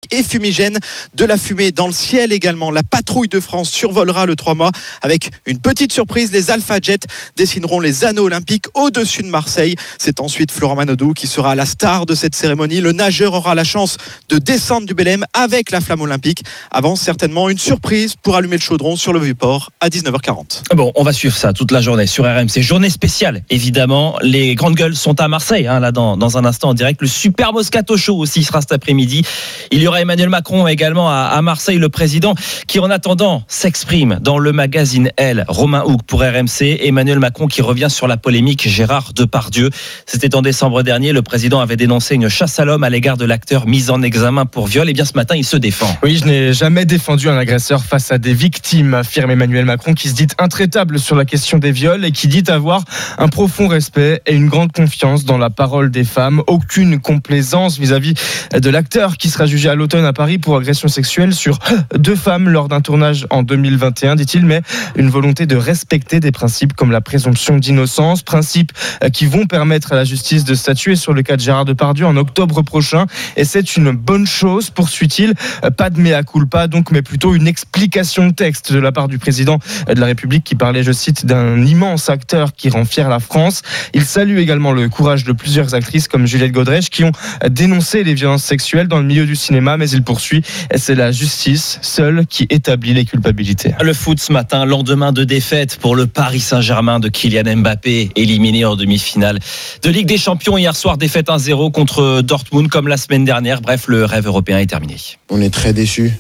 et fumigène. De la fumée dans le ciel également. La patrouille de France survolera le 3 mâts avec une petite surprise. Les Alpha Jets dessineront les anneaux olympiques au-dessus de Marseille. C'est ensuite Florent Manodou qui sera la star de cette cérémonie. Le nageur aura la chance de descendre du Belém avec la flamme olympique. Avant certainement une surprise pour allumer le chaudron sur le Vieux-Port à 19h40. Bon, on va suivre ça toute la journée sur RMC. Journée spéciale, évidemment. Les grandes gueules sont à Marseille, là dans un instant en direct. Le Super Moscato Show aussi sera cet après-midi. Il y aura Emmanuel Macron également à Marseille, le président qui en attendant s'exprime dans le magazine Elle. Romain Houck pour RMC. Emmanuel Macron qui revient sur la polémique Gérard Depardieu. C'était en décembre dernier. Le président avait dénoncé une chasse à l'homme à l'égard de l'acteur mis en examen pour viol. Et bien ce matin, il se défend. Oui, je n'ai jamais défendu un agresseur face à des victimes, affirme Emmanuel Macron, qui se dit intraitable sur la question des viols et qui dit avoir un profond respect et une grande confiance dans la parole des femmes. Aucune complaisance vis-à-vis de l'acteur qui sera jugé à l'automne à Paris pour agression sexuelle sur 2 femmes lors d'un tournage en 2021, dit-il, mais une volonté de respecter des principes comme la présomption d'innocence, principes qui vont permettre à la justice de statuer sur le cas de Gérard Depardieu en octobre prochain. Et c'est une bonne chose, poursuit-il. Pas de mea culpa donc, mais plutôt une explication de texte de la part du président de la République qui parlait, je cite, d'un immense acteur qui rend fier la France. Il salue également le courage de plusieurs actrices comme Juliette Godrèche qui ont dénoncé les violences sexuelles dans le milieu du cinéma, mais il poursuit, c'est la justice seule qui établit les culpabilités. Le foot ce matin, lendemain de défaite pour le Paris Saint-Germain de Kylian Mbappé, éliminé en demi-finale de Ligue des Champions hier soir, défaite 1-0 contre Dortmund comme la semaine dernière. Bref, le rêve européen est terminé. On est très déçus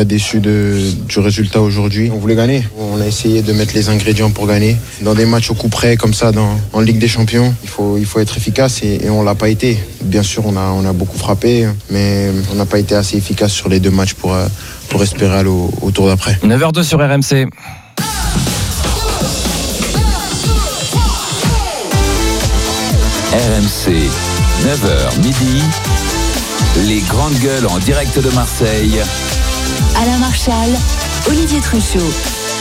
du résultat aujourd'hui. On voulait gagner. On a essayé de mettre les ingrédients pour gagner. Dans des matchs au coup près comme ça en Ligue des Champions, il faut être efficace et on l'a pas été. Bien sûr, on a beaucoup frappé, mais on n'a pas été assez efficace sur les 2 matchs pour espérer aller au tour d'après. 9h02 sur RMC. RMC, 9h midi, les grandes gueules en direct de Marseille. Alain Marchal, Olivier Truchot.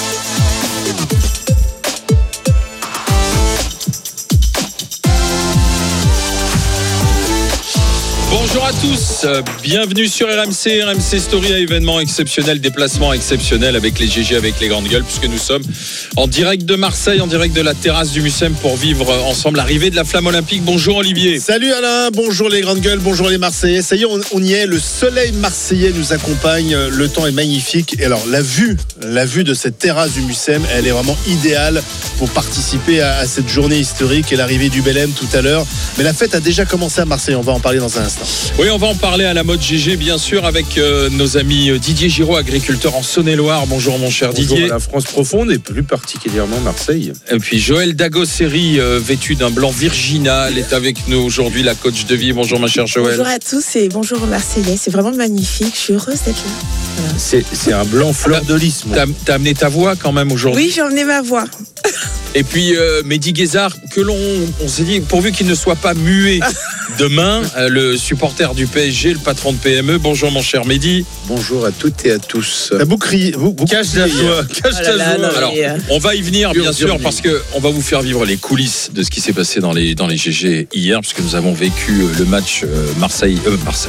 Bonjour à tous, bienvenue sur RMC, RMC Story, à événement exceptionnel, déplacement exceptionnel avec les GG, avec les grandes gueules, puisque nous sommes en direct de Marseille, en direct de la terrasse du Mucem pour vivre ensemble l'arrivée de la flamme olympique. Bonjour Olivier. Salut Alain, bonjour les grandes gueules, bonjour les Marseillais. Ça y est, on y est, le soleil marseillais nous accompagne, le temps est magnifique. Et alors la vue de cette terrasse du Mucem, elle est vraiment idéale pour participer à cette journée historique et l'arrivée du Belém tout à l'heure. Mais la fête a déjà commencé à Marseille, on va en parler dans un instant. Oui, on va en parler à la mode GG, bien sûr, avec nos amis Didier Giraud, agriculteur en Saône-et-Loire. Bonjour mon cher Didier. Bonjour à la France profonde et plus particulièrement Marseille. Et puis Joël Dagosseri, vêtu d'un blanc virginal, est avec nous aujourd'hui, la coach de vie. Bonjour ma chère Joël. Bonjour à tous et bonjour aux Marseillais. C'est vraiment magnifique, je suis heureuse d'être là. Voilà. C'est un blanc fleur de lys. T'as amené ta voix quand même aujourd'hui. Oui, j'ai emmené ma voix. Et puis Mehdi Guézard, on s'est dit, pourvu qu'il ne soit pas muet demain, le supporter du PSG, le patron de PME. Bonjour mon cher Mehdi. Bonjour à toutes et à tous. T'as beaucoup crié. Cache ta joie. Alors, on va y venir bien sûr parce qu'on va vous faire vivre les coulisses de ce qui s'est passé dans les GG hier, puisque nous avons vécu le match Marseille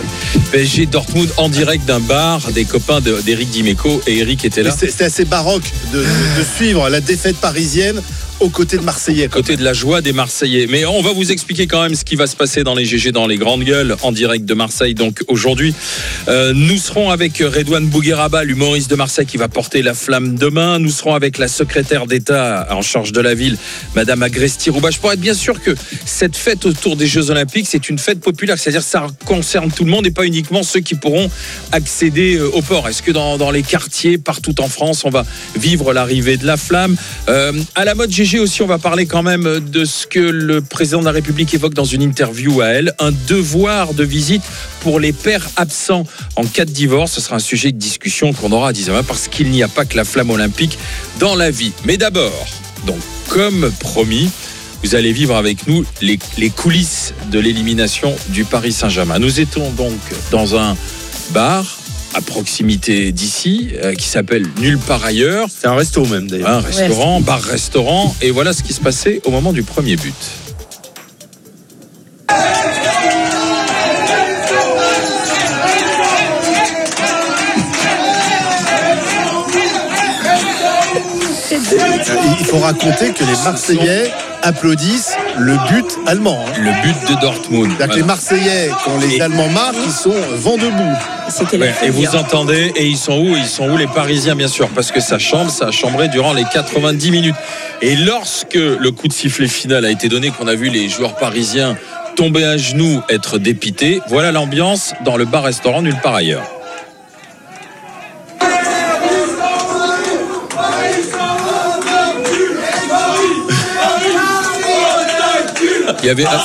PSG Dortmund en direct d'un bar, des copains d'Éric Dimeco, et Eric était là. C'était assez baroque de suivre la défaite parisienne aux côtés de Marseillais. À côté de la joie des Marseillais. Mais on va vous expliquer quand même ce qui va se passer dans les GG, dans les grandes gueules, en direct de Marseille. Donc aujourd'hui, nous serons avec Redouane Bougueraba, l'humoriste de Marseille qui va porter la flamme demain. Nous serons avec la secrétaire d'État en charge de la ville, Madame Agresti-Roubache, pour être bien sûr que cette fête autour des Jeux Olympiques, c'est une fête populaire. C'est-à-dire que ça concerne tout le monde et pas uniquement ceux qui pourront accéder au port. Est-ce que dans les quartiers, partout en France, on va vivre l'arrivée de la flamme? À la mode GG aussi, on va parler quand même de ce que le président de la République évoque dans une interview à Elle, un devoir de visite pour les pères absents en cas de divorce. Ce sera un sujet de discussion qu'on aura à 10h parce qu'il n'y a pas que la flamme olympique dans la vie. Mais d'abord, donc comme promis, vous allez vivre avec nous les coulisses de l'élimination du Paris Saint-Germain. Nous étions donc dans un bar à proximité d'ici, qui s'appelle Nulle part ailleurs. C'est un resto même d'ailleurs. Un restaurant, bar-restaurant. Et voilà ce qui se passait au moment du premier but. faut raconter que les Marseillais applaudissent le but allemand. Le but de Dortmund. C'est-à-dire que les Marseillais, quand les Allemands marquent, ils sont vent debout. Et vous entendez, et ils sont où les Parisiens, bien sûr, parce que ça a chambré durant les 90 minutes. Et lorsque le coup de sifflet final a été donné, qu'on a vu les joueurs parisiens tomber à genoux, être dépités, voilà l'ambiance dans le bar-restaurant nulle part ailleurs. Il y avait un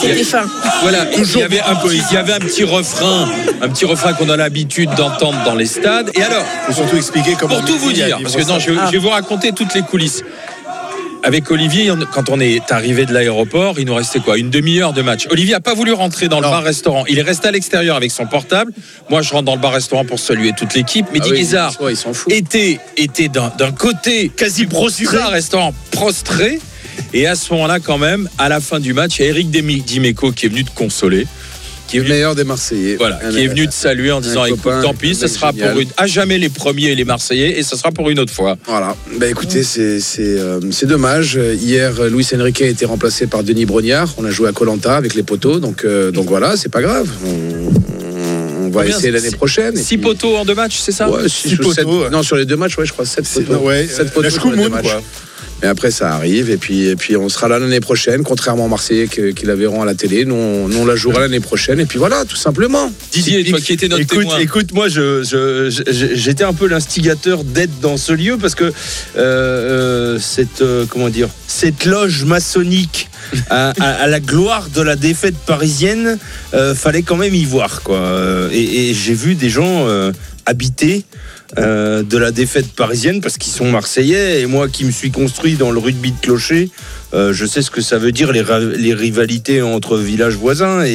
petit refrain qu'on a l'habitude d'entendre dans les stades. Et alors, faut surtout expliquer comment. Pour tout vous dire, parce que je vais vous raconter toutes les coulisses. Avec Olivier, quand on est arrivé de l'aéroport, il nous restait quoi, une demi-heure de match. Olivier a pas voulu rentrer dans le bar-restaurant. Il est resté à l'extérieur avec son portable. Moi, je rentre dans le bar-restaurant pour saluer toute l'équipe. Mehdi Guézard était d'un côté quasi prostré, bar-restaurant prostré. Et à ce moment-là, quand même, à la fin du match, il y a Eric Dimeco qui est venu te consoler. Qui est le meilleur des Marseillais. Voilà, qui est venu te saluer en disant écoute, tant pis, ce sera pour à jamais les premiers et les Marseillais, et ce sera pour une autre fois. Voilà. Écoutez, c'est dommage. Hier, Luis Enrique a été remplacé par Denis Brognard. On a joué à Koh-Lanta avec les poteaux, donc voilà, c'est pas grave. On va essayer l'année prochaine. 6 poteaux en 2 matchs, c'est ça? Ouais, 6 poteaux. Non, sur les 2 matchs, je crois 7 poteaux. 7 poteaux sur les 2 matchs. Mais après, ça arrive. Et puis on sera là l'année prochaine, contrairement aux Marseillais qui la verront à la télé. Nous, on la jouera l'année prochaine. Et puis voilà, tout simplement. Didier, toi qui étais notre témoin. Écoute, moi, j'étais un peu l'instigateur d'être dans ce lieu parce que cette loge maçonnique à la gloire de la défaite parisienne, fallait quand même y voir, quoi. Et j'ai vu des gens habiter de la défaite parisienne parce qu'ils sont Marseillais, et moi qui me suis construit dans le rugby de clocher, je sais ce que ça veut dire les rivalités entre villages voisins,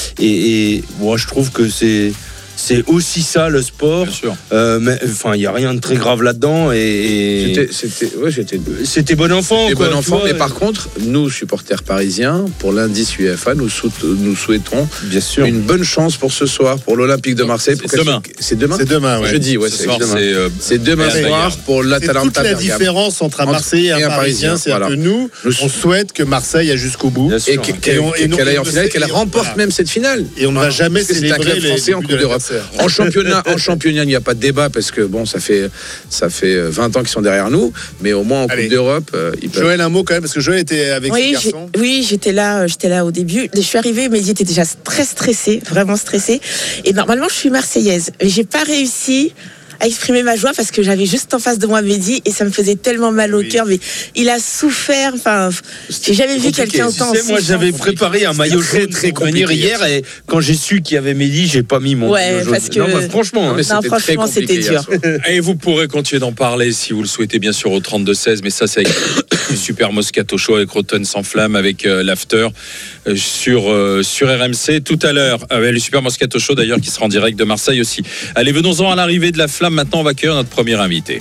et moi je trouve que c'est aussi ça le sport. Mais enfin, il y a rien de très grave là-dedans, et c'était bon enfant. Bon enfant. Mais par contre, nous supporters parisiens, pour l'indice UEFA, nous souhaitons bien sûr une bonne chance pour ce soir, pour l'Olympique de Marseille. C'est demain. Ouais. Jeudi, c'est demain soir pour l'Atalanta. C'est toute la différence entre un Marseillais et un Parisien, c'est que nous, on souhaite que Marseille aille jusqu'au bout et qu'elle aille en finale, qu'elle remporte même cette finale. Et on ne va jamais célébrer les Français en Coupe d'Europe. En championnat, il n'y a pas de débat parce que bon, ça fait 20 ans qu'ils sont derrière nous, mais au moins en Coupe d'Europe, ils peuvent. Joël, un mot quand même, parce que Joël était avec ses garçons. Oui, j'étais là au début. Je suis arrivée, Mehdi était déjà très stressé, vraiment stressé. Et normalement, je suis marseillaise, mais j'ai pas réussi à exprimer ma joie parce que j'avais juste en face de moi Mehdi et ça me faisait tellement mal au cœur, mais il a souffert. Enfin, j'ai jamais vu quelqu'un autant. Moi, j'avais préparé un maillot très compliqué hier, et quand j'ai su qu'il y avait Mehdi, j'ai pas mis mon maillot jaune. Parce que franchement, c'était dur. Et vous pourrez continuer d'en parler si vous le souhaitez, bien sûr, au 32-16, mais ça, c'est avec le Super Moscato Show avec Rotten sans flamme, avec l'after sur RMC tout à l'heure, avec le Super Moscato Show d'ailleurs qui sera en direct de Marseille aussi. Allez, venons-en à l'arrivée de la flamme. Maintenant, on va accueillir notre premier invité.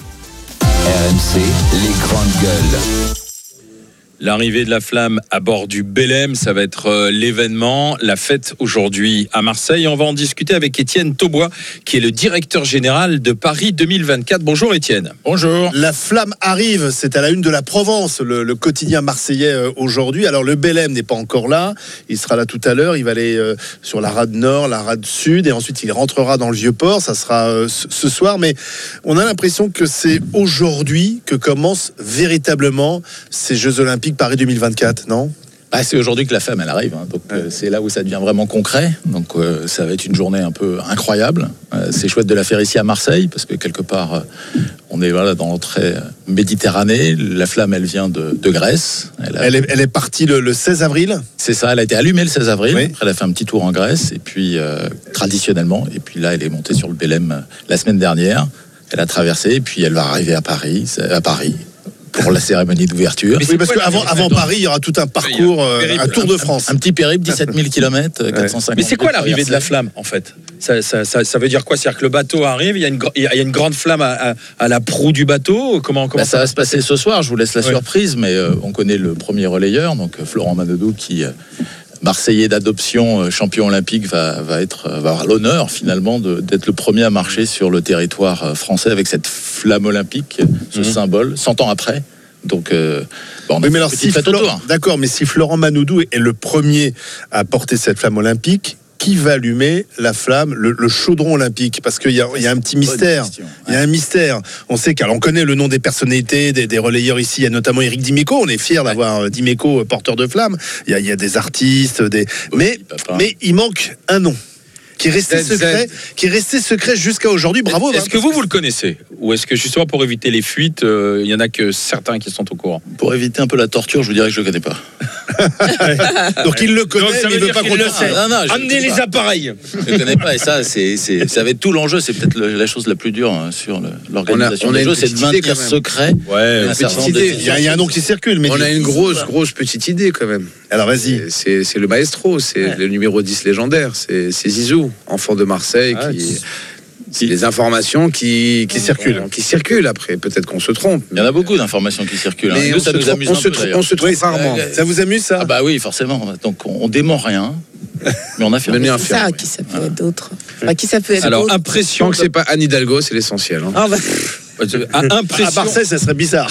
RMC, les grandes gueules. L'arrivée de la flamme à bord du Belém, ça va être l'événement, la fête aujourd'hui à Marseille. On va en discuter avec Étienne Taubois, qui est le directeur général de Paris 2024. Bonjour Étienne. Bonjour. La flamme arrive, c'est à la une de la Provence, le quotidien marseillais aujourd'hui. Alors le Belém n'est pas encore là, il sera là tout à l'heure, il va aller sur la rade nord, la rade sud, et ensuite il rentrera dans le Vieux-Port, ça sera ce soir. Mais on a l'impression que c'est aujourd'hui que commencent véritablement ces Jeux Olympiques Paris 2024, non ? C'est aujourd'hui que la flamme elle arrive, hein. Donc c'est là où ça devient vraiment concret. Donc ça va être une journée un peu incroyable. C'est chouette de la faire ici à Marseille parce que quelque part on est dans l'entrée Méditerranée. La flamme elle vient de Grèce. Elle est partie le 16 avril. C'est ça, elle a été allumée le 16 avril. Oui. Après elle a fait un petit tour en Grèce et puis traditionnellement, et puis là elle est montée sur le Belém la semaine dernière. Elle a traversé et puis elle va arriver à Paris pour la cérémonie d'ouverture. Oui, parce qu'avant Paris, il y aura tout un parcours, un Tour de France. Un petit périple, 17 000 km, 450. Mais c'est quoi l'arrivée de la flamme, en fait ? Ça veut dire quoi ? C'est-à-dire que le bateau arrive, il y a une grande flamme à la proue du bateau. Comment ça va se passer ce soir ? Je vous laisse la surprise, mais on connaît le premier relayeur, donc Florent Manodou, qui... Marseillais d'adoption, champion olympique, va avoir l'honneur finalement d'être le premier à marcher sur le territoire français avec cette flamme olympique, ce symbole, 100 ans après. Donc, oui, mais alors, d'accord, mais si Florent Manoudou est le premier à porter cette flamme olympique, qui va allumer la flamme, le chaudron olympique? Parce qu'il y a un petit mystère. Il y a un mystère. On sait qu'on connaît le nom des personnalités, des relayeurs ici. Il y a notamment Eric Dimeco. On est fiers d'avoir Dimeco porteur de flamme. Il y a des artistes, mais il manque un nom qui est resté secret jusqu'à aujourd'hui. Bravo. Est-ce que vous le connaissez? Ou est-ce que justement pour éviter les fuites, il y en a que certains qui sont au courant? Pour éviter un peu la torture, je vous dirais que je le connais pas. Donc il le connaît, mais il veut pas qu'on le sait. Amenez les appareils. Je le connais pas, et ça va être tout l'enjeu. C'est peut-être la chose la plus dure sur l'organisation des Jeux, c'est de maintenir secret. Ouais, une petite idée. Il y a un nom qui circule, mais on a une grosse petite idée quand même. Alors vas-y. C'est le maestro, c'est le numéro 10 légendaire, c'est Zizou, enfant de Marseille, les informations qui circulent après. Peut-être qu'on se trompe. Il y en a beaucoup d'informations qui circulent. Mais nous, ça nous amuse un peu. On se trompe rarement. Ça vous amuse, ça? Ah bah oui, forcément. Donc on dément rien, mais on affirme. C'est ça, qui ça peut être d'autre. Qui ça peut être alors, d'autre. impression. Tant que c'est pas Anne Hidalgo, c'est l'essentiel. Impression. À Marseille, ça serait bizarre.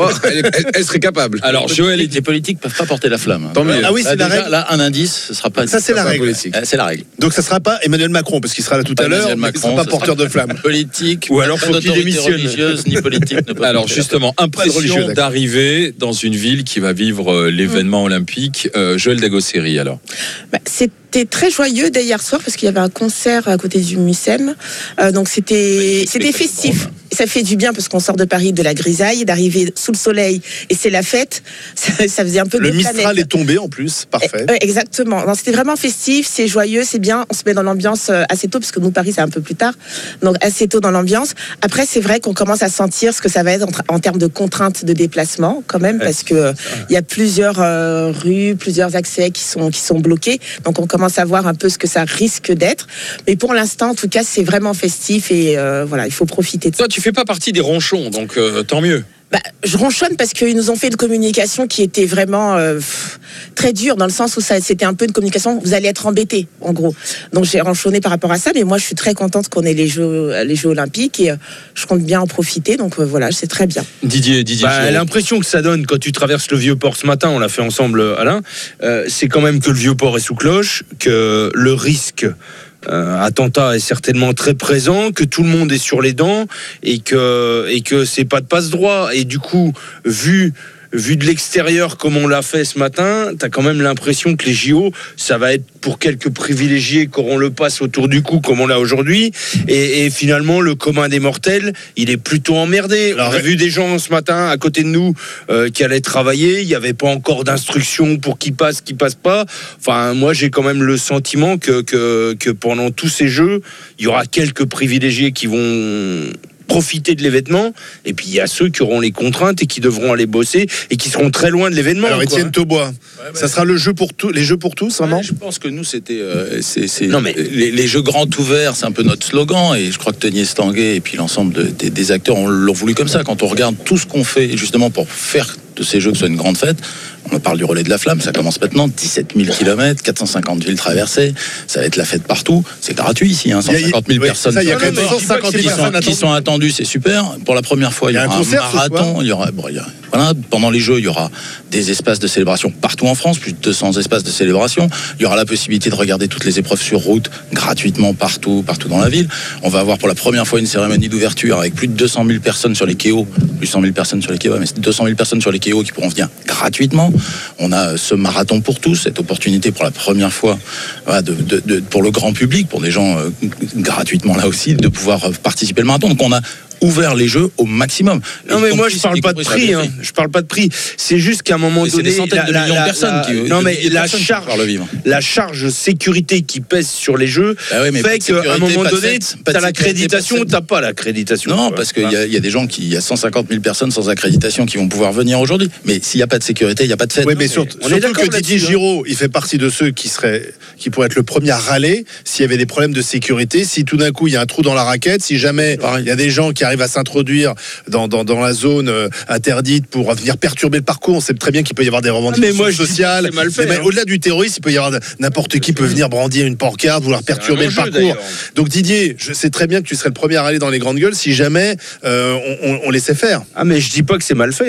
Elle serait capable. Alors, Joël, les politiques peuvent pas porter la flamme. Tant mieux. Ah oui, c'est la règle. Là, un indice, ce sera pas. Ça, c'est la règle. C'est la règle. Donc, ça sera pas Emmanuel Macron, parce qu'il sera là tout à l'heure. Il sera pas porteur de flamme. Politique. Ou alors, faut qu'il démissionne. Religieuse ni politique. Alors, justement, impression d'arriver dans une ville qui va vivre l'événement olympique. Joël Dagosseri, alors. C'était très joyeux dès hier soir parce qu'il y avait un concert à côté du MUSEM. Donc c'était festif. Ça fait du bien parce qu'on sort de Paris de la grisaille, d'arriver sous le soleil et c'est la fête. Ça faisait un peu le Mistral est tombé en plus, parfait. Exactement. C'était vraiment festif, c'est joyeux, c'est bien. On se met dans l'ambiance assez tôt parce que nous Paris c'est un peu plus tard, donc assez tôt dans l'ambiance. Après c'est vrai qu'on commence à sentir ce que ça va être en termes de contraintes de déplacement quand même parce que il y a plusieurs rues, plusieurs accès qui sont bloqués. Donc on commence à voir un peu ce que ça risque d'être. Mais pour l'instant, en tout cas, c'est vraiment festif et voilà, il faut profiter de ça. Toi, tu fais pas partie des ronchons, donc tant mieux. Je ronchonne parce qu'ils nous ont fait une communication qui était vraiment très dure, dans le sens où c'était un peu une communication, vous allez être embêtés, en gros. Donc j'ai ronchonné par rapport à ça, mais moi je suis très contente qu'on ait les Jeux olympiques et je compte bien en profiter, donc voilà, c'est très bien. Didier. L'impression que ça donne quand tu traverses le Vieux-Port ce matin, on l'a fait ensemble, Alain, c'est quand même que le Vieux-Port est sous cloche, que le risque attentat est certainement très présent, que tout le monde est sur les dents et que c'est pas de passe-droit. Et du coup, vu de l'extérieur comme on l'a fait ce matin, t'as quand même l'impression que les JO, ça va être pour quelques privilégiés qui auront le pass autour du cou comme on l'a aujourd'hui, et finalement le commun des mortels, il est plutôt emmerdé. Alors, on a vu des gens ce matin à côté de nous qui allaient travailler, il n'y avait pas encore d'instructions pour qui passe pas. Enfin, moi j'ai quand même le sentiment que pendant tous ces jeux, il y aura quelques privilégiés qui vont profiter de l'événement, et puis il y a ceux qui auront les contraintes et qui devront aller bosser et qui seront très loin de l'événement. Alors Étienne Taubois, ça sera les jeux pour tous, vraiment. Je pense que nous c'était non mais les jeux grands ouverts, c'est un peu notre slogan, et je crois que Tony Estanguet et puis l'ensemble des acteurs l'ont voulu comme ça. Quand on regarde tout ce qu'on fait justement pour faire de ces jeux que ce soit une grande fête, on parle du relais de la flamme, ça commence maintenant, 17 000 km, 450 villes traversées, ça va être la fête partout, c'est gratuit ici, 150 000 personnes qui sont attendues, c'est super. Pour la première fois, il y aura un marathon, pendant les Jeux, il y aura des espaces de célébration partout en France, plus de 200 espaces de célébration, il y aura la possibilité de regarder toutes les épreuves sur route gratuitement partout dans la ville. On va avoir pour la première fois une cérémonie d'ouverture avec plus de 200 000 personnes sur les quais, plus 100 000 personnes sur les quais, mais 200 000 personnes sur les quais qui pourront venir gratuitement. On a ce marathon pour tous, cette opportunité pour la première fois pour le grand public, pour des gens gratuitement là aussi, de pouvoir participer au marathon. Donc on a ouvert les jeux au maximum. Non mais moi je parle pas de prix, je parle pas de prix. C'est juste qu'à un moment donné, des centaines de millions de personnes la charge sécurité qui pèse sur les jeux fait qu'à un moment donné, t'as l'accréditation ou t'as pas l'accréditation. Non, parce qu'il y a des gens il y a 150 000 personnes sans accréditation qui vont pouvoir venir aujourd'hui. Mais s'il n'y a pas de sécurité, il n'y a pas de fête. Oui, mais surtout que Didier Giraud, il fait partie de ceux qui pourraient être le premier à râler s'il y avait des problèmes de sécurité, si tout d'un coup il y a un trou dans la raquette, si jamais il y a des gens qui arrive à s'introduire dans la zone interdite pour venir perturber le parcours. On sait très bien qu'il peut y avoir des revendications sociales. Mais au-delà du terrorisme, il peut y avoir n'importe qui peut venir brandir une pancarte, vouloir perturber le parcours. D'ailleurs. Donc Didier, je sais très bien que tu serais le premier à aller dans les grandes gueules si jamais on laissait faire. Ah mais je dis pas que c'est mal fait.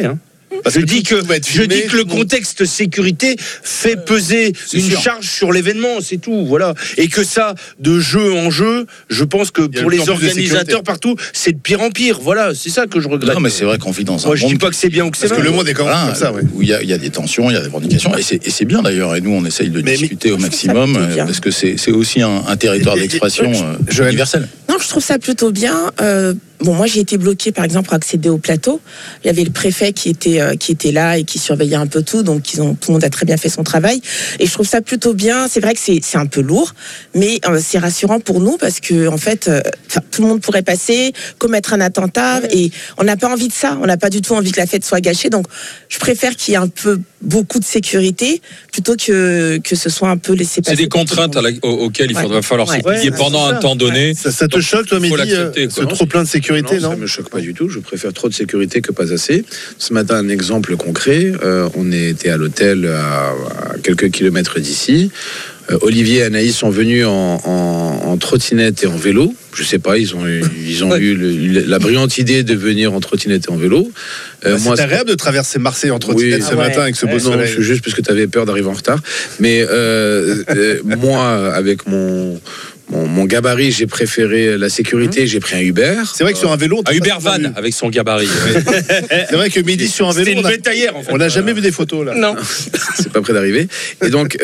Je dis que le contexte sécurité fait peser une charge sur l'événement, c'est tout, voilà. Et que ça, de jeu en jeu, je pense que pour les organisateurs partout, c'est de pire en pire. Voilà, c'est ça que je regrette. Non, mais c'est vrai qu'on vit dans un monde. Je dis pas que c'est bien ou que c'est mal. Parce que le monde est quand même comme ça, où il y a des tensions, il y a des revendications, et c'est bien d'ailleurs. Et nous, on essaye de discuter au maximum, parce que c'est aussi un territoire d'expression universel. Non, je trouve ça plutôt bien. Bon, moi, j'ai été bloquée, par exemple, pour accéder au plateau. Il y avait le préfet qui était là et qui surveillait un peu tout. Donc, tout le monde a très bien fait son travail. Et je trouve ça plutôt bien. C'est vrai que c'est un peu lourd, mais c'est rassurant pour nous parce que, en fait, tout le monde pourrait passer, commettre un attentat. Et on n'a pas envie de ça. On n'a pas du tout envie que la fête soit gâchée. Donc, je préfère qu'il y ait un peu beaucoup de sécurité plutôt que ce soit un peu laissé passer. C'est des contraintes auxquelles il va falloir se plier pendant un temps donné. Ça te choque, toi, Mehdi, ce trop plein de sécurité? Non, ça me choque pas du tout. Je préfère trop de sécurité que pas assez. Ce matin, un exemple concret. On était à l'hôtel à quelques kilomètres d'ici. Olivier et Anaïs sont venus en trottinette et en vélo. Je sais pas, ils ont eu la brillante idée de venir en trottinette et en vélo. C'est agréable de traverser Marseille en trottinette ce matin avec ce beau soleil. Non, c'est juste parce que tu avais peur d'arriver en retard. Mais moi, avec mon gabarit, j'ai préféré la sécurité, j'ai pris un Uber. C'est vrai que sur un vélo... Un Uber van avec son gabarit. C'est vrai que Mehdi sur un vélo... C'était une bétaillère, en fait. On n'a jamais vu des photos, là. Non. C'est pas près d'arriver. Et donc,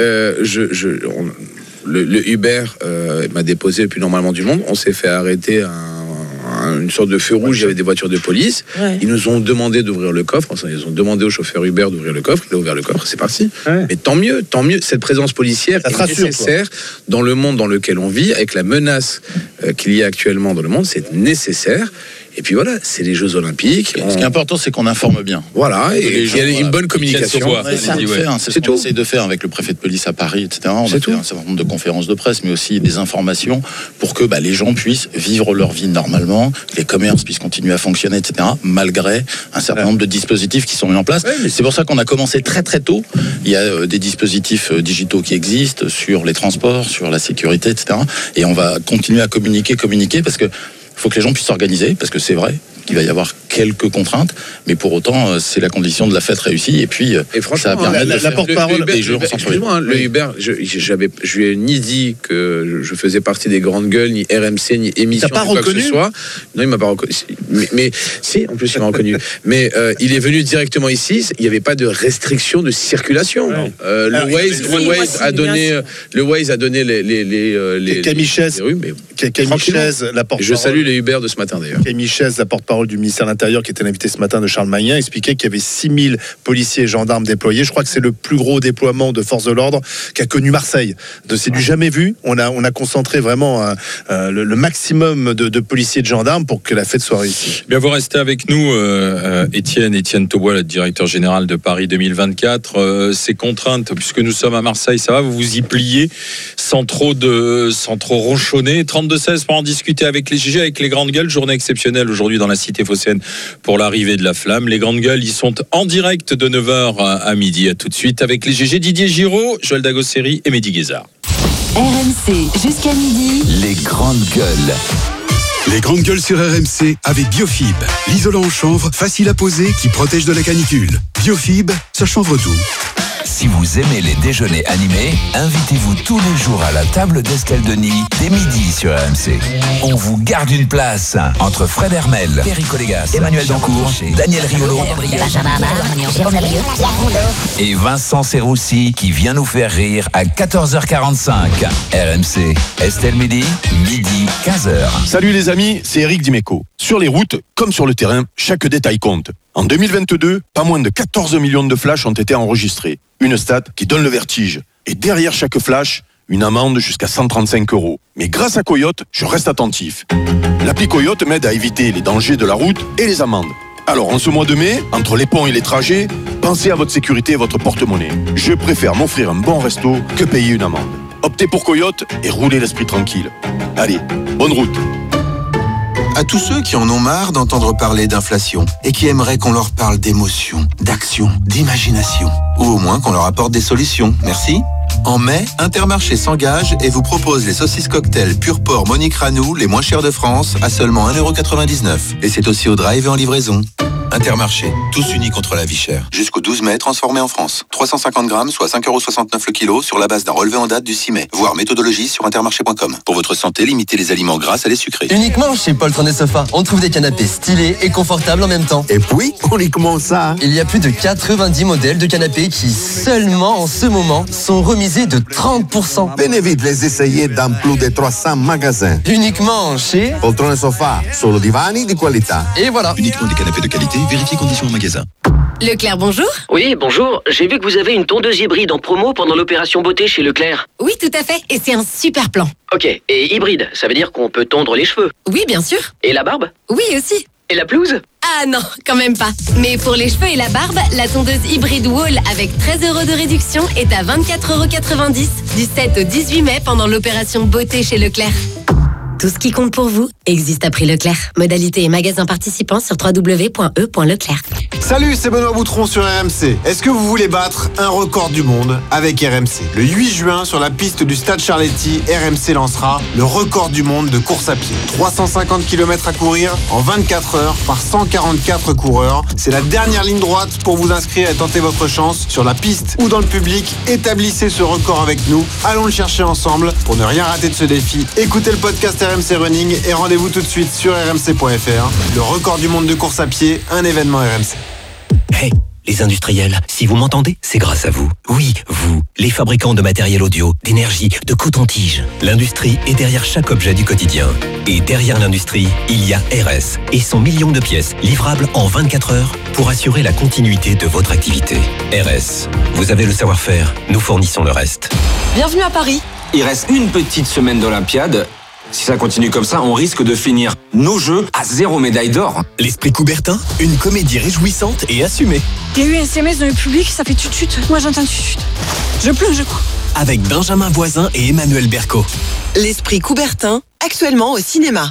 le Uber m'a déposé le plus normalement du monde. On s'est fait arrêter à une sorte de feu rouge, il y avait des voitures de police. Ouais. Ils nous ont demandé d'ouvrir le coffre. Enfin, ils ont demandé au chauffeur Uber d'ouvrir le coffre. Il a ouvert le coffre, c'est parti. Ouais. Mais tant mieux. Cette présence policière est nécessaire dans le monde dans lequel on vit, avec la menace qu'il y a actuellement dans le monde. C'est nécessaire. Et puis voilà, c'est les Jeux Olympiques. Ce qui est important, c'est qu'on informe bien. Voilà, et il y a une bonne communication. C'est ce qu'on essaie de faire avec le préfet de police à Paris, etc. On a fait un certain nombre de conférences de presse, mais aussi des informations pour que les gens puissent vivre leur vie normalement, que les commerces puissent continuer à fonctionner, etc., malgré un certain nombre de dispositifs qui sont mis en place. C'est pour ça qu'on a commencé très très tôt. Il y a des dispositifs digitaux qui existent sur les transports, sur la sécurité, etc. Et on va continuer à communiquer, parce que il faut que les gens puissent s'organiser, parce que c'est vrai qu'il va y avoir quelques contraintes, mais pour autant, c'est la condition de la fête réussie. Et puis, ça a permis la porte-parole des Jeux. Excusez-moi, le Uber, je lui ai ni dit que je faisais partie des grandes gueules, ni RMC, ni émission. T'as pas reconnu ? Non, il m'a pas reconnu. Mais si, en plus, il m'a reconnu. Mais il est venu directement ici. Il n'y avait pas de restriction de circulation. Ouais. Le Waze a donné les Camille Chaise, la porte-parole. Je salue les Uber de ce matin d'ailleurs. Camille Chaise, la porte-parole du ministère de l'Intérieur, qui était l'invité ce matin de Charles Magnin, expliquait qu'il y avait 6000 policiers et gendarmes déployés. Je crois que c'est le plus gros déploiement de forces de l'ordre qu'a connu Marseille. C'est du jamais vu. On a concentré vraiment le maximum de policiers et de gendarmes pour que la fête soit réussie. Bien, vous restez avec nous, Étienne Taubois, le directeur général de Paris 2024. Ces contraintes, puisque nous sommes à Marseille, ça va, vous vous y pliez sans trop ronchonner. 32-16 pour en discuter avec les GG, avec les grandes gueules. Journée exceptionnelle aujourd'hui dans la cité phocéenne pour l'arrivée de la flamme. Les grandes gueules, ils sont en direct de 9h à midi. À tout de suite avec les GG, Didier Giraud, Joël Dagosseri et Mehdi Guézard. RMC jusqu'à midi. Les grandes gueules. Les grandes gueules sur RMC avec Biofib, l'isolant en chanvre facile à poser qui protège de la canicule. Biofib, ça chanvre tout. Si vous aimez les déjeuners animés, invitez-vous tous les jours à la table d'Estelle Denis dès midi sur RMC. On vous garde une place entre Fred Hermel, Perico Colégas, Emmanuel Dancourt, Daniel Riolo et Vincent Serroussi qui vient nous faire rire à 14h45. RMC, Estelle midi 15h. Salut les amis, c'est Eric Dimeco. Sur les routes, comme sur le terrain, chaque détail compte. En 2022, pas moins de 14 millions de flashs ont été enregistrés. Une stat qui donne le vertige. Et derrière chaque flash, une amende jusqu'à 135 €. Mais grâce à Coyote, je reste attentif. L'appli Coyote m'aide à éviter les dangers de la route et les amendes. Alors en ce mois de mai, entre les ponts et les trajets, pensez à votre sécurité et votre porte-monnaie. Je préfère m'offrir un bon resto que payer une amende. Optez pour Coyote et roulez l'esprit tranquille. Allez, bonne route. À tous ceux qui en ont marre d'entendre parler d'inflation et qui aimeraient qu'on leur parle d'émotion, d'action, d'imagination, ou au moins qu'on leur apporte des solutions, merci. En mai, Intermarché s'engage et vous propose les saucisses cocktail Pur Porc Monique Ranou, les moins chères de France, à seulement 1,99 €. Et c'est aussi au drive et en livraison. Intermarché, tous unis contre la vie chère. Jusqu'au 12 mai, transformé en France. 350 grammes, soit 5,69 € le kilo, sur la base d'un relevé en date du 6 mai. Voir méthodologie sur intermarché.com. Pour votre santé, limitez les aliments gras à les sucrés. Uniquement chez Poltron et Sofa, on trouve des canapés stylés et confortables en même temps. Et puis, uniquement ça. Il y a plus de 90 modèles de canapés qui, seulement en ce moment, sont remisés de 30%. Venez vite les essayer dans plus de 300 magasins. Uniquement chez Poltron et Sofa, solo divani di qualità. Et voilà. Uniquement des canapés de qualité, vérifiez conditions au magasin. Leclerc, bonjour. Oui, bonjour. J'ai vu que vous avez une tondeuse hybride en promo pendant l'opération beauté chez Leclerc. Oui, tout à fait. Et c'est un super plan. Ok. Et hybride, ça veut dire qu'on peut tondre les cheveux. Oui, bien sûr. Et la barbe? Oui, aussi. Et la pelouse? Ah non, quand même pas. Mais pour les cheveux et la barbe, la tondeuse hybride Wall avec 13 € de réduction est à 24,90 € du 7 au 18 mai pendant l'opération beauté chez Leclerc. Tout ce qui compte pour vous existe à prix Leclerc. Modalité et magasin participants sur www.e.leclerc. Salut, c'est Benoît Boutron sur RMC. Est-ce que vous voulez battre un record du monde avec RMC? Le 8 juin, sur la piste du Stade Charletti, RMC lancera le record du monde de course à pied. 350 km à courir en 24 heures par 144 coureurs. C'est la dernière ligne droite pour vous inscrire et tenter votre chance sur la piste ou dans le public. Établissez ce record avec nous. Allons le chercher ensemble pour ne rien rater de ce défi. Écoutez le podcast RMC Running et rendez-vous tout de suite sur rmc.fr. Le record du monde de course à pied, un événement RMC. Hey, les industriels, si vous m'entendez, c'est grâce à vous. Oui, vous, les fabricants de matériel audio, d'énergie, de coton-tige. L'industrie est derrière chaque objet du quotidien. Et derrière l'industrie, il y a RS et son million de pièces livrables en 24 heures pour assurer la continuité de votre activité. RS, vous avez le savoir-faire, nous fournissons le reste. Bienvenue à Paris. Il reste une petite semaine d'Olympiade. Si ça continue comme ça, on risque de finir nos Jeux à 0 médaille d'or. L'Esprit Coubertin, une comédie réjouissante et assumée. Il y a eu un SMS dans le public, ça fait tut-tut. Moi j'entends tut-tut. Je pleure, je crois. Avec Benjamin Voisin et Emmanuel Berco. L'Esprit Coubertin, actuellement au cinéma.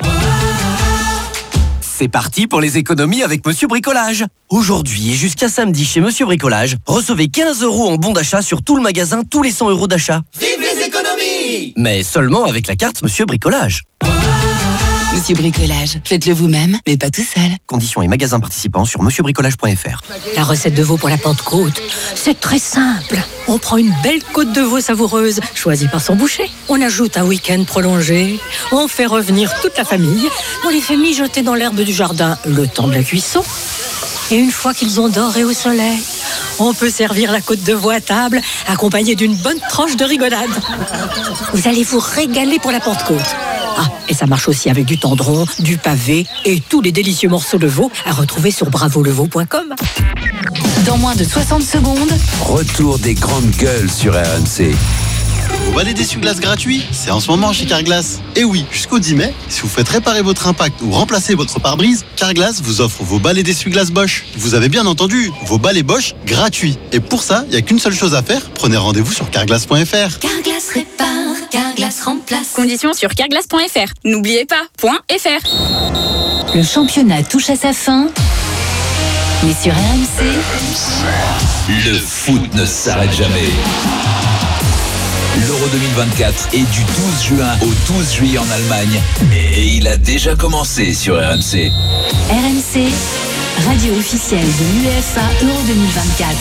C'est parti pour les économies avec Monsieur Bricolage. Aujourd'hui et jusqu'à samedi chez Monsieur Bricolage, recevez 15 € en bon d'achat sur tout le magasin, tous les 100 € d'achat. Vive les économies! Mais seulement avec la carte Monsieur Bricolage. Monsieur Bricolage, faites-le vous-même, mais pas tout seul. Conditions et magasins participants sur monsieurbricolage.fr. La recette de veau pour la Pentecôte, c'est très simple. On prend une belle côte de veau savoureuse, choisie par son boucher. On ajoute un week-end prolongé. On fait revenir toute la famille. On les fait mijoter dans l'herbe du jardin le temps de la cuisson. Et une fois qu'ils ont doré au soleil, on peut servir la côte de veau à table, accompagnée d'une bonne tranche de rigolade. Vous allez vous régaler pour la Pentecôte. Ah, et ça marche aussi avec du tendron, du pavé et tous les délicieux morceaux de veau à retrouver sur bravoleveau.com. Dans moins de 60 secondes, Retour des grandes gueules sur RMC. Vos balais d'essuie-glace gratuits, c'est en ce moment chez Carglass. Et oui, jusqu'au 10 mai, si vous faites réparer votre impact ou remplacer votre pare-brise, Carglass vous offre vos balais d'essuie-glace Bosch. Vous avez bien entendu, vos balais Bosch gratuits. Et pour ça, il n'y a qu'une seule chose à faire, prenez rendez-vous sur carglass.fr. Carglass répare, Carglass remplace. Conditions sur carglass.fr. N'oubliez pas, .fr. Le championnat touche à sa fin. Mais sur RMC, Le foot ne s'arrête jamais. L'Euro 2024 est du 12 juin au 12 juillet en Allemagne et il a déjà commencé sur RMC. RMC, radio officielle de l'UEFA Euro 2024.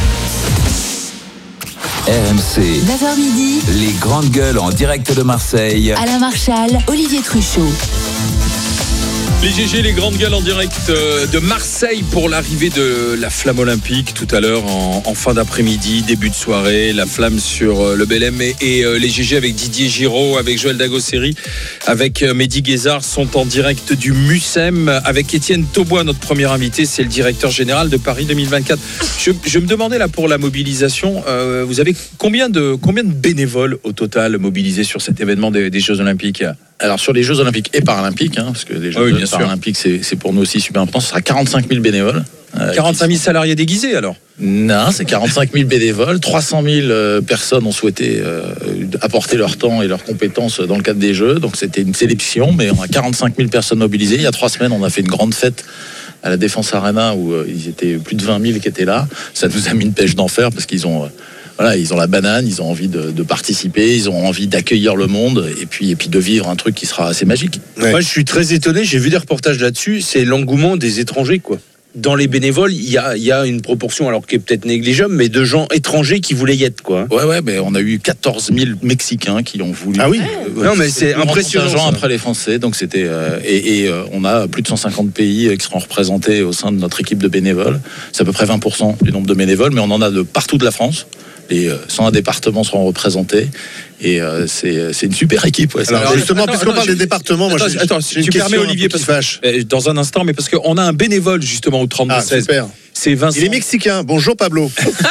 RMC, 9h midi, les grandes gueules en direct de Marseille. Alain Marchal, Olivier Truchot. Les GG, les grandes gueules en direct de Marseille pour l'arrivée de la flamme olympique tout à l'heure en fin d'après-midi, début de soirée. La flamme sur le Belém et les GG avec Didier Giraud, avec Joël Dagosseri, avec Mehdi Guézard sont en direct du MUSEM avec Étienne Taubois, notre premier invité. C'est le directeur général de Paris 2024. Je me demandais là pour la mobilisation, vous avez combien de bénévoles au total mobilisés sur cet événement des Jeux Olympiques ? Alors sur les Jeux Olympiques et Paralympiques, parce que les Jeux Paralympiques c'est pour nous aussi super important, ce sera 45 000 bénévoles. 45 000 salariés déguisés alors ? Non, c'est 45 000 bénévoles. 300 000 personnes ont souhaité apporter leur temps et leurs compétences dans le cadre des Jeux. Donc c'était une sélection, mais on a 45 000 personnes mobilisées. Il y a 3 semaines, on a fait une grande fête à la Défense Arena où ils étaient plus de 20 000 qui étaient là. Ça nous a mis une pêche d'enfer parce qu'ils ont... ils ont la banane, ils ont envie de participer, ils ont envie d'accueillir le monde et puis de vivre un truc qui sera assez magique. Ouais. Moi, je suis très étonné, j'ai vu des reportages là-dessus, c'est l'engouement des étrangers, quoi. dans les bénévoles, il y a une proportion, alors qui est peut-être négligeable, mais de gens étrangers qui voulaient y être, quoi. Ouais, mais on a eu 14 000 Mexicains qui ont voulu. Ah oui. Non, mais c'est impressionnant. Après les Français, donc c'était on a plus de 150 pays qui seront représentés au sein de notre équipe de bénévoles. C'est à peu près 20% du nombre de bénévoles, mais on en a de partout de la France. Les 101 départements seront représentés et c'est une super équipe. Ouais. Alors justement, puisqu'on parle des départements, moi si tu permets, Olivier, dans un instant, mais parce qu'on a un bénévole justement au 32-16. Super. C'est Vincent. Il est mexicain. Bonjour Pablo.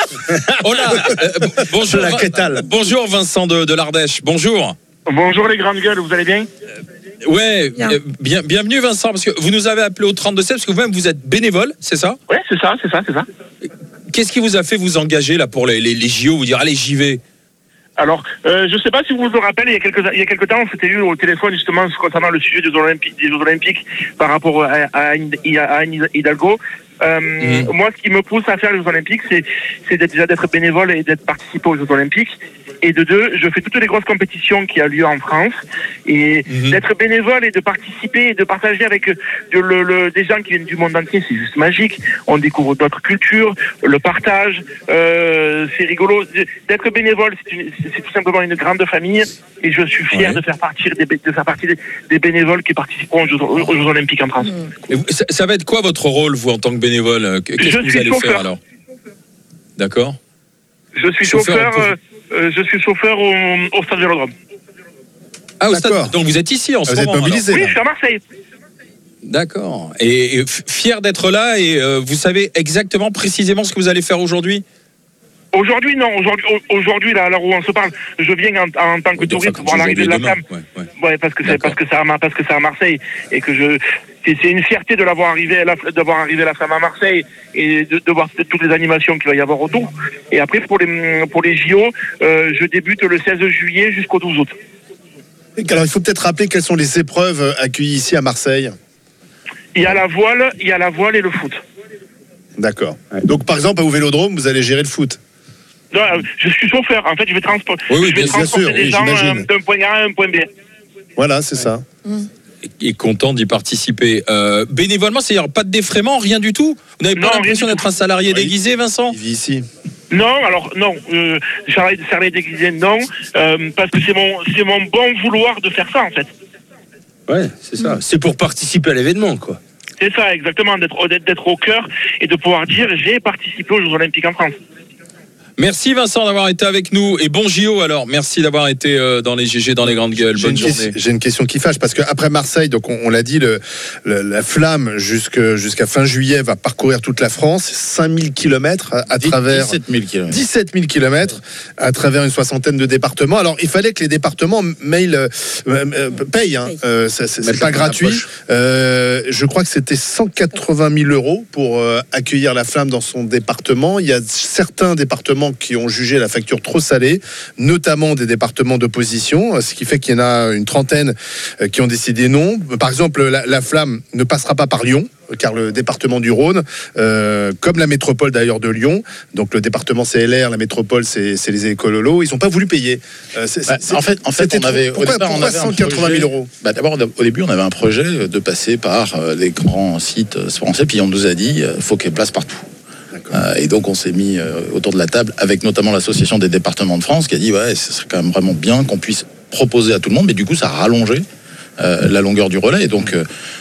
Bonjour Vincent de l'Ardèche. Bonjour. Bonjour les grandes gueules, vous allez bien? Ouais, bienvenue Vincent, parce que vous nous avez appelé au 32-16 parce que vous-même vous êtes bénévole, c'est ça? Ouais, c'est ça. Qu'est-ce qui vous a fait vous engager là pour les JO, vous dire allez j'y vais? Alors, je sais pas si vous vous rappelez, il y a quelques temps, on s'était eu au téléphone justement concernant le sujet des Jeux Olympiques par rapport à Anne Hidalgo. Moi, ce qui me pousse à faire les Jeux Olympiques, c'est déjà d'être bénévole et d'être participé aux Jeux Olympiques. Et de deux, je fais toutes les grosses compétitions qui ont lieu en France. Et d'être bénévole et de participer et de partager avec des gens qui viennent du monde entier, c'est juste magique. On découvre d'autres cultures, le partage, c'est rigolo. D'être bénévole, c'est tout simplement une grande famille. Et je suis fier de faire partie des bénévoles qui participeront aux Jeux Olympiques en France. Et ça va être quoi votre rôle, vous, en tant que bénévole? Qu'est-ce que vous allez faire alors? D'accord. Je suis chauffeur au stade Vélodrome. Ah, au stade. Donc vous êtes ici en ce moment. Vous êtes mobilisé. Oui, je suis à Marseille. D'accord. Et fier d'être là, et vous savez exactement, précisément ce que vous allez faire aujourd'hui? Aujourd'hui, non. Aujourd'hui, là, à l'heure où on se parle, je viens en tant que touriste voir l'arrivée de la flamme. Ouais, parce que c'est à Marseille et que c'est une fierté de l'avoir arrivé la flamme à Marseille et de voir toutes les animations qu'il va y avoir autour. Et après, pour les JO, je débute le 16 juillet jusqu'au 12 août. Alors, il faut peut-être rappeler quelles sont les épreuves accueillies ici à Marseille. Il y a la voile et le foot. D'accord. Donc, par exemple, au Vélodrome, vous allez gérer le foot. Non, je suis chauffeur. En fait, je vais transporter des gens d'un point A à un point B. Voilà, c'est ça. Et content d'y participer. Bénévolement, c'est-à-dire pas de défraiement, rien du tout? Vous n'avez pas l'impression d'être un salarié déguisé, Vincent? Il vit ici. Non, salarié déguisé, non, parce que c'est mon bon vouloir de faire ça, en fait. Ouais, c'est ça. C'est pour participer à l'événement, quoi. C'est ça, exactement, d'être au cœur et de pouvoir dire j'ai participé aux Jeux Olympiques en France. Merci Vincent d'avoir été avec nous, et bon JO alors. Merci d'avoir été dans les GG, dans les grandes gueules. Bonne journée. J'ai une question qui fâche, parce qu'après Marseille, donc on l'a dit, la flamme jusqu'à fin juillet va parcourir toute la France, 5000 km à travers 17 000 km à travers une soixantaine de départements. Alors il fallait que les départements payent, c'est pas gratuit. Je crois que c'était 180 000 € pour accueillir la flamme dans son département. Il y a certains départements qui ont jugé la facture trop salée, notamment des départements d'opposition, ce qui fait qu'il y en a une trentaine qui ont décidé non. Par exemple, la flamme ne passera pas par Lyon, car le département du Rhône, comme la métropole d'ailleurs de Lyon, donc le département c'est LR, la métropole c'est les écololos, ils n'ont pas voulu payer. En fait, on avait 180 000 €. D'abord, au début, on avait un projet de passer par les grands sites français, puis on nous a dit faut qu'il y ait place partout. Et donc on s'est mis autour de la table avec notamment l'association des départements de France qui a dit ouais, ce serait quand même vraiment bien qu'on puisse proposer à tout le monde, mais du coup ça a rallongé la longueur du relais. Et donc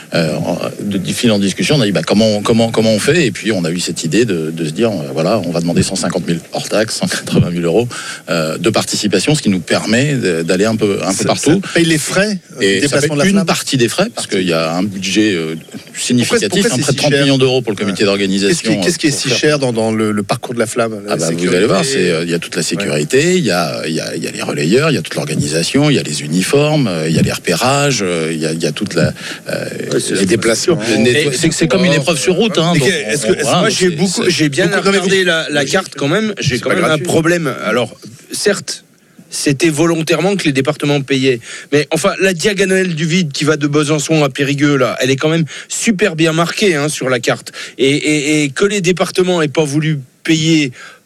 de fil en discussion, on a dit comment on fait, et puis on a eu cette idée de se dire voilà, on va demander 150 000 hors taxe, 180 000 € de participation, ce qui nous permet d'aller un peu partout. Ça paye les frais et ça paye une partie des frais, parce qu'il y a un budget significatif, près de 30 millions d'euros pour le comité d'organisation. Qu'est-ce qui est si cher dans le parcours de la flamme? Vous allez voir, il y a toute la sécurité, il y a les relayeurs, il y a toute l'organisation, il y a les uniformes, il y a les repérages, il y a toute la les déplacements. C'est comme une épreuve sur route. Moi, j'ai bien regardé la carte quand même. J'ai quand même un problème. Alors, certes, c'était volontairement que les départements payaient. Mais enfin, la diagonale du vide qui va de Besançon à Périgueux, là, elle est quand même super bien marquée sur la carte. Et que les départements n'aient pas voulu payer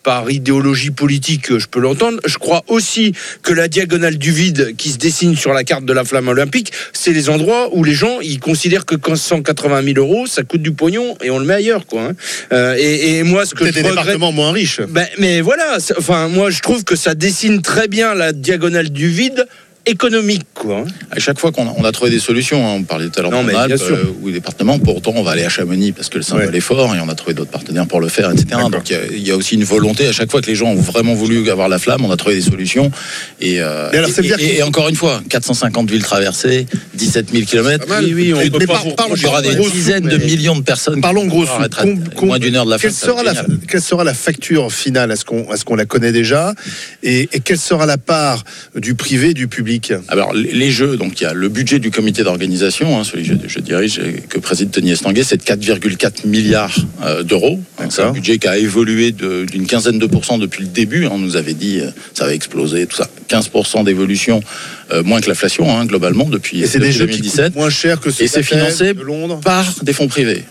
par idéologie politique, je peux l'entendre. Je crois aussi que la diagonale du vide qui se dessine sur la carte de la flamme olympique, c'est les endroits où les gens ils considèrent que 180 000 euros, ça coûte du pognon et on le met ailleurs, quoi. Et moi, ce que peut-être des départements moins riches. Mais voilà, enfin, moi, je trouve que ça dessine très bien la diagonale du vide économique, quoi. À chaque fois qu'on a trouvé des solutions, on parlait tout à l'heure de Rhône-Alpes ou des départements, pourtant on va aller à Chamonix parce que le symbole est fort et on a trouvé d'autres partenaires pour le faire, etc. Donc il y a aussi une volonté, à chaque fois que les gens ont vraiment voulu avoir la flamme, on a trouvé des solutions. Et encore une fois, 450 villes traversées, 17 000 km. Oui, on peut pas. Il y aura des dizaines de millions de personnes. Parlons gros sous. Moins d'une heure de la flamme. Quelle sera la facture finale? Est-ce qu'on la connaît déjà? Et quelle sera la part du privé, du public? Alors les jeux, donc il y a le budget du comité d'organisation, celui que je dirige, que préside Tony Estanguet, c'est de 4,4 milliards d'euros. C'est un budget qui a évolué d'une quinzaine de pourcents depuis le début. On nous avait dit ça va exploser, tout ça. 15% d'évolution, moins que l'inflation, globalement, depuis 2017. Et c'est des jeux qui coûtent moins cher que ceux et c'est financé de Londres par des fonds privés.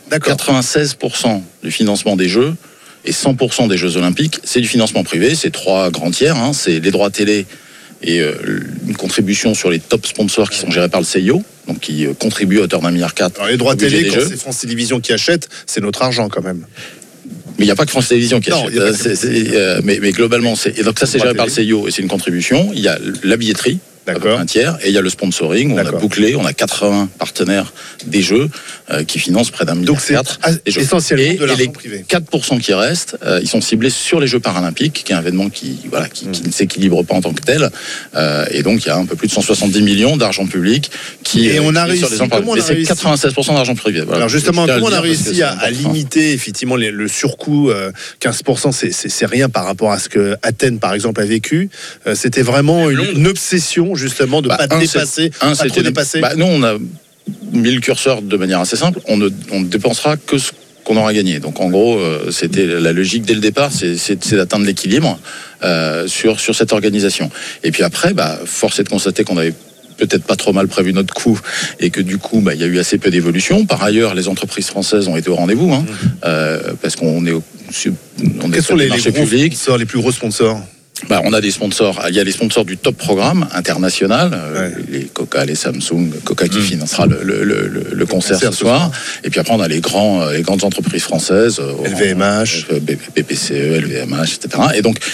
96% du financement des jeux et 100% des Jeux Olympiques, c'est du financement privé. C'est 3 grands tiers. C'est les droits télé et une contribution sur les top sponsors qui sont gérés par le CIO, donc qui contribuent à hauteur d'1,4 milliard. Alors les droits télé, quand c'est France Télévisions qui achète, c'est notre argent quand même. Mais il n'y a pas que France Télévisions qui achète. Mais globalement, et donc ça c'est géré par le CIO et c'est une contribution. Il y a la billetterie, un tiers, et il y a le sponsoring. On a bouclé, on a 80 partenaires des Jeux qui financent près d'1,4 milliard. Donc c'est essentiellement de l'argent privé. 4% qui restent, ils sont ciblés sur les Jeux paralympiques, qui est un événement qui ne s'équilibre pas en tant que tel. Et donc il y a un peu plus de 170 millions d'argent public qui on a réussi, sur les c'est 96% d'argent privé. Voilà. Alors justement, comment on a réussi à limiter effectivement le surcoût? 15%, c'est rien par rapport à ce que Athènes par exemple a vécu. C'était vraiment une obsession justement de pas dépasser, pas trop dépasser. Nous on a mis le curseur de manière assez simple. On ne dépensera que ce qu'on aura gagné. Donc en gros, c'était la logique dès le départ, c'est d'atteindre l'équilibre sur cette organisation. Et puis après, force est de constater qu'on avait peut-être pas trop mal prévu notre coup et que du coup, il y a eu assez peu d'évolution. Par ailleurs, les entreprises françaises ont été au rendez-vous, parce qu'on est Quels sont les plus gros sponsors? On a des sponsors. Il y a les sponsors du top programme international, les Coca, les Samsung, Coca qui financera le concert ce soir. Et puis après, on a les grandes entreprises françaises, LVMH, BPCE, LVMH, etc. Et donc,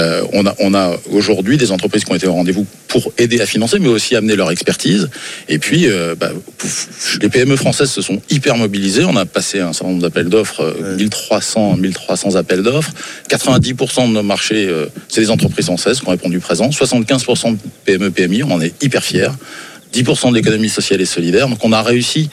on a aujourd'hui des entreprises qui ont été au rendez-vous pour aider à financer, mais aussi amener leur expertise. Et puis, les PME françaises se sont hyper mobilisées. On a passé un certain nombre d'appels d'offres, 1300 appels d'offres. 90% de nos marchés, c'est des entreprises françaises qui ont répondu présent, 75% de PME, PMI, on en est hyper fiers. 10% de l'économie sociale et solidaire. Donc on a réussi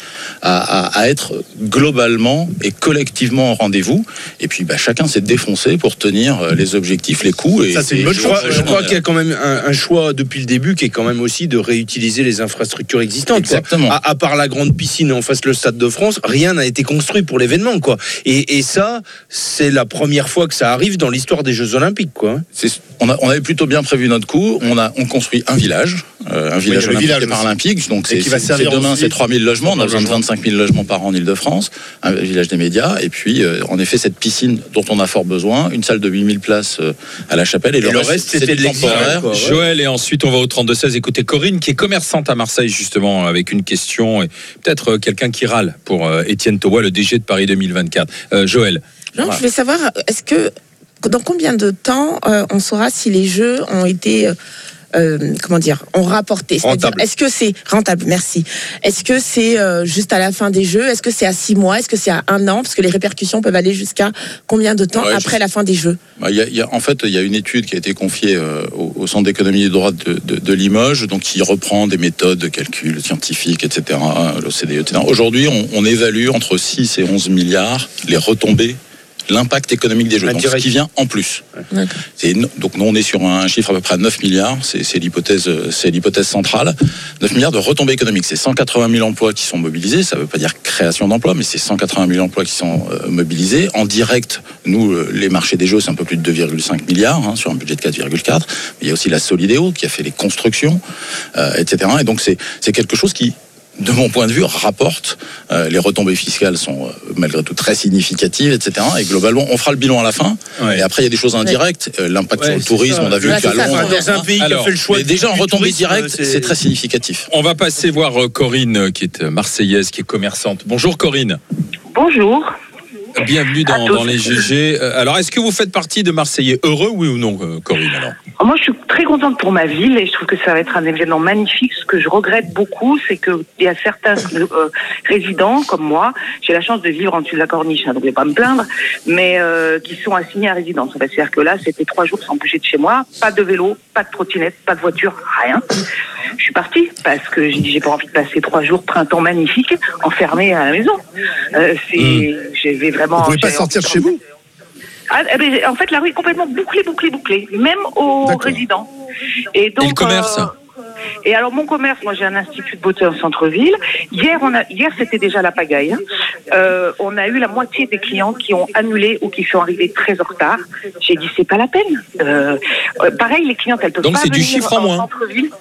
à être globalement et collectivement au rendez-vous. Et puis chacun s'est défoncé pour tenir les objectifs, les coûts. Et ça, c'est une bonne chose. Je crois qu'il y a quand même un choix depuis le début qui est quand même aussi de réutiliser les infrastructures existantes. Exactement. À part la grande piscine en face le Stade de France, rien n'a été construit pour l'événement, quoi. Et ça, c'est la première fois que ça arrive dans l'histoire des Jeux Olympiques, quoi. On avait plutôt bien prévu notre coup. On construit un village olympique et paralympique. Donc qui va servir demain, aussi. c'est 3 000 logements. On a besoin de 25 000 logements par an en Ile-de-France, un village des médias. Et puis, en effet, cette piscine dont on a fort besoin, une salle de 8 000 places à la Chapelle. Et le reste, c'était de temporaire. Joël, et ensuite, on va au 32-16 écouter Corinne, qui est commerçante à Marseille, justement, avec une question et peut-être quelqu'un qui râle pour Étienne Thobois, le DG de Paris 2024. Joël. Je voulais savoir, dans combien de temps on saura si les Jeux ont été... ont rapporté. C'est-à-dire, est-ce que c'est rentable? Merci. Est-ce que c'est juste à la fin des Jeux? Est-ce que c'est à 6 mois? Est-ce que c'est à 1 an? Parce que les répercussions peuvent aller jusqu'à combien de temps après la fin des Jeux? En fait, il y a une étude qui a été confiée au Centre d'économie et de droit de Limoges, donc qui reprend des méthodes de calcul scientifiques, etc., l'OCDE, etc. Aujourd'hui, on évalue entre 6 et 11 milliards les retombées, l'impact économique des Jeux, donc ce qui vient en plus. Donc nous on est sur un chiffre à peu près à 9 milliards, c'est l'hypothèse centrale. 9 milliards de retombées économiques, c'est 180 000 emplois qui sont mobilisés, ça ne veut pas dire création d'emplois, mais c'est 180 000 emplois qui sont mobilisés. En direct, nous, les marchés des Jeux, c'est un peu plus de 2,5 milliards, sur un budget de 4,4. Il y a aussi la Solidéo qui a fait les constructions, etc. Et donc c'est quelque chose qui de mon point de vue, rapporte. Les retombées fiscales sont malgré tout très significatives, etc. Et globalement, on fera le bilan à la fin. Et après, il y a des choses indirectes. L'impact sur le tourisme, on a vu qu'à Londres, dans un pays qui a fait le choix. Mais déjà en retombées directes, c'est très significatif. On va passer voir Corinne, qui est marseillaise, qui est commerçante. Bonjour Corinne. Bonjour. Bienvenue dans les GG. Alors, est-ce que vous faites partie de Marseillais heureux, oui ou non, Corinne, alors ? Moi, je suis très contente pour ma ville et je trouve que ça va être un événement magnifique. Ce que je regrette beaucoup, c'est qu'il y a certains résidents, comme moi, j'ai la chance de vivre en dessus de la corniche, donc je ne vais pas me plaindre, mais qui sont assignés à résidence. C'est-à-dire que là, c'était 3 jours sans bouger de chez moi, pas de vélo, pas de trottinette, pas de voiture, rien. Je suis partie parce que j'ai dit j'ai pas envie de passer 3 jours printemps magnifique enfermée à la maison. Je vais vraiment. Vous pouvez pas sortir de chez vous? En fait, la rue est complètement bouclée, même aux résidents. Et donc. Et le commerce. Et alors mon commerce, moi j'ai un institut de beauté en centre-ville. Hier c'était déjà la pagaille. On a eu la moitié des clients qui ont annulé ou qui sont arrivés très en retard. J'ai dit c'est pas la peine. Pareil, les clientes elles peuvent donc pas venir du chiffre en moins. Centre-ville.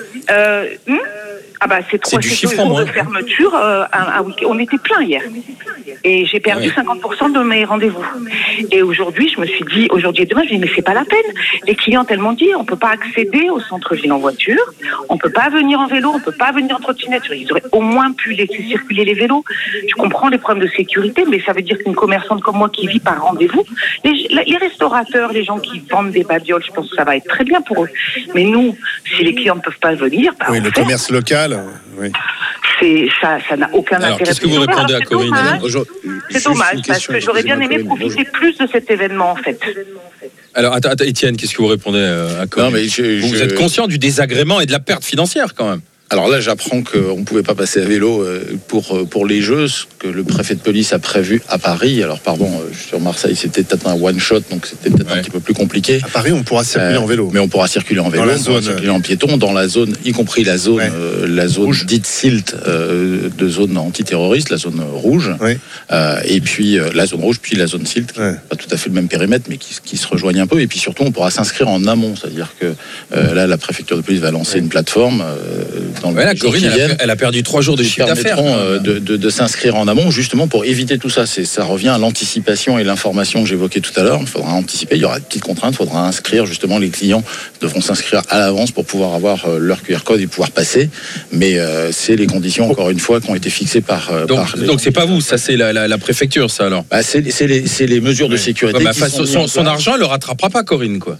C'est du chiffre en moins. De fermeture. Un week-end. On était plein hier. Et j'ai perdu 50% de mes rendez-vous. Et aujourd'hui, je me suis dit, aujourd'hui et demain, je me dis, mais c'est pas la peine. Les clientes, elles m'ont dit, on peut pas accéder au centre-ville en voiture, on peut pas venir en vélo, on peut pas venir en trottinette. Ils auraient au moins pu laisser circuler les vélos. Je comprends les problèmes de sécurité, mais ça veut dire qu'une commerçante comme moi qui vit par rendez-vous, les restaurateurs, les gens qui vendent des babioles, je pense que ça va être très bien pour eux. Mais nous, si les clients ne peuvent pas venir, le commerce local, oui. Ça n'a aucun intérêt. Qu'est-ce que vous répondez à Corinne? C'est dommage, parce que j'aurais bien aimé profiter plus de cet événement, en fait. Alors, attends, Étienne, qu'est-ce que vous répondez à Corinne? Vous êtes conscient du désagrément et de la perte financière, quand même? Alors là, j'apprends qu'on ne pouvait pas passer à vélo pour les Jeux, ce que le préfet de police a prévu à Paris. Alors pardon, sur Marseille, c'était peut-être un one-shot, donc c'était peut-être un petit peu plus compliqué. À Paris, on pourra circuler en vélo. Mais on pourra circuler en vélo, on pourra circuler en piéton, dans la zone, y compris la zone dite SILT, de zone antiterroriste, la zone rouge, et puis la zone rouge, puis la zone SILT, pas tout à fait le même périmètre, mais qui se rejoignent un peu. Et puis surtout, on pourra s'inscrire en amont, c'est-à-dire que là, la préfecture de police va lancer une plateforme. Corinne, elle a perdu 3 jours de chiffre d'affaires. De s'inscrire en amont, justement pour éviter tout ça. Ça revient à l'anticipation et l'information que j'évoquais tout à l'heure. Il faudra anticiper, il y aura de petites contraintes, il faudra inscrire, justement, les clients devront s'inscrire à l'avance pour pouvoir avoir leur QR code et pouvoir passer. Mais c'est les conditions, encore une fois, qui ont été fixées par... Donc c'est pas vous, ça c'est la préfecture, ça alors? C'est les mesures de sécurité. Son argent, elle le rattrapera pas, Corinne, quoi.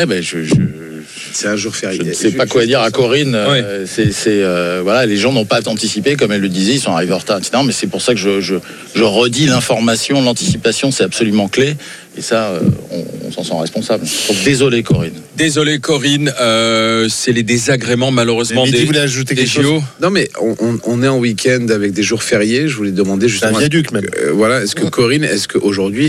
C'est un jour férié. Je ne sais pas quoi dire à Corinne. Voilà, les gens n'ont pas anticipé, comme elle le disait, ils sont arrivés en retard, etc. Mais c'est pour ça que je redis l'information, l'anticipation, c'est absolument clé. Et ça, on s'en sent responsable. Donc désolé, Corinne. Désolé, Corinne. C'est les désagréments, malheureusement, des JO. Non, mais on est en week-end avec des jours fériés. Je voulais demander justement... C'est un viaduc, même. Voilà, est-ce que Corinne, est-ce qu'aujourd'hui,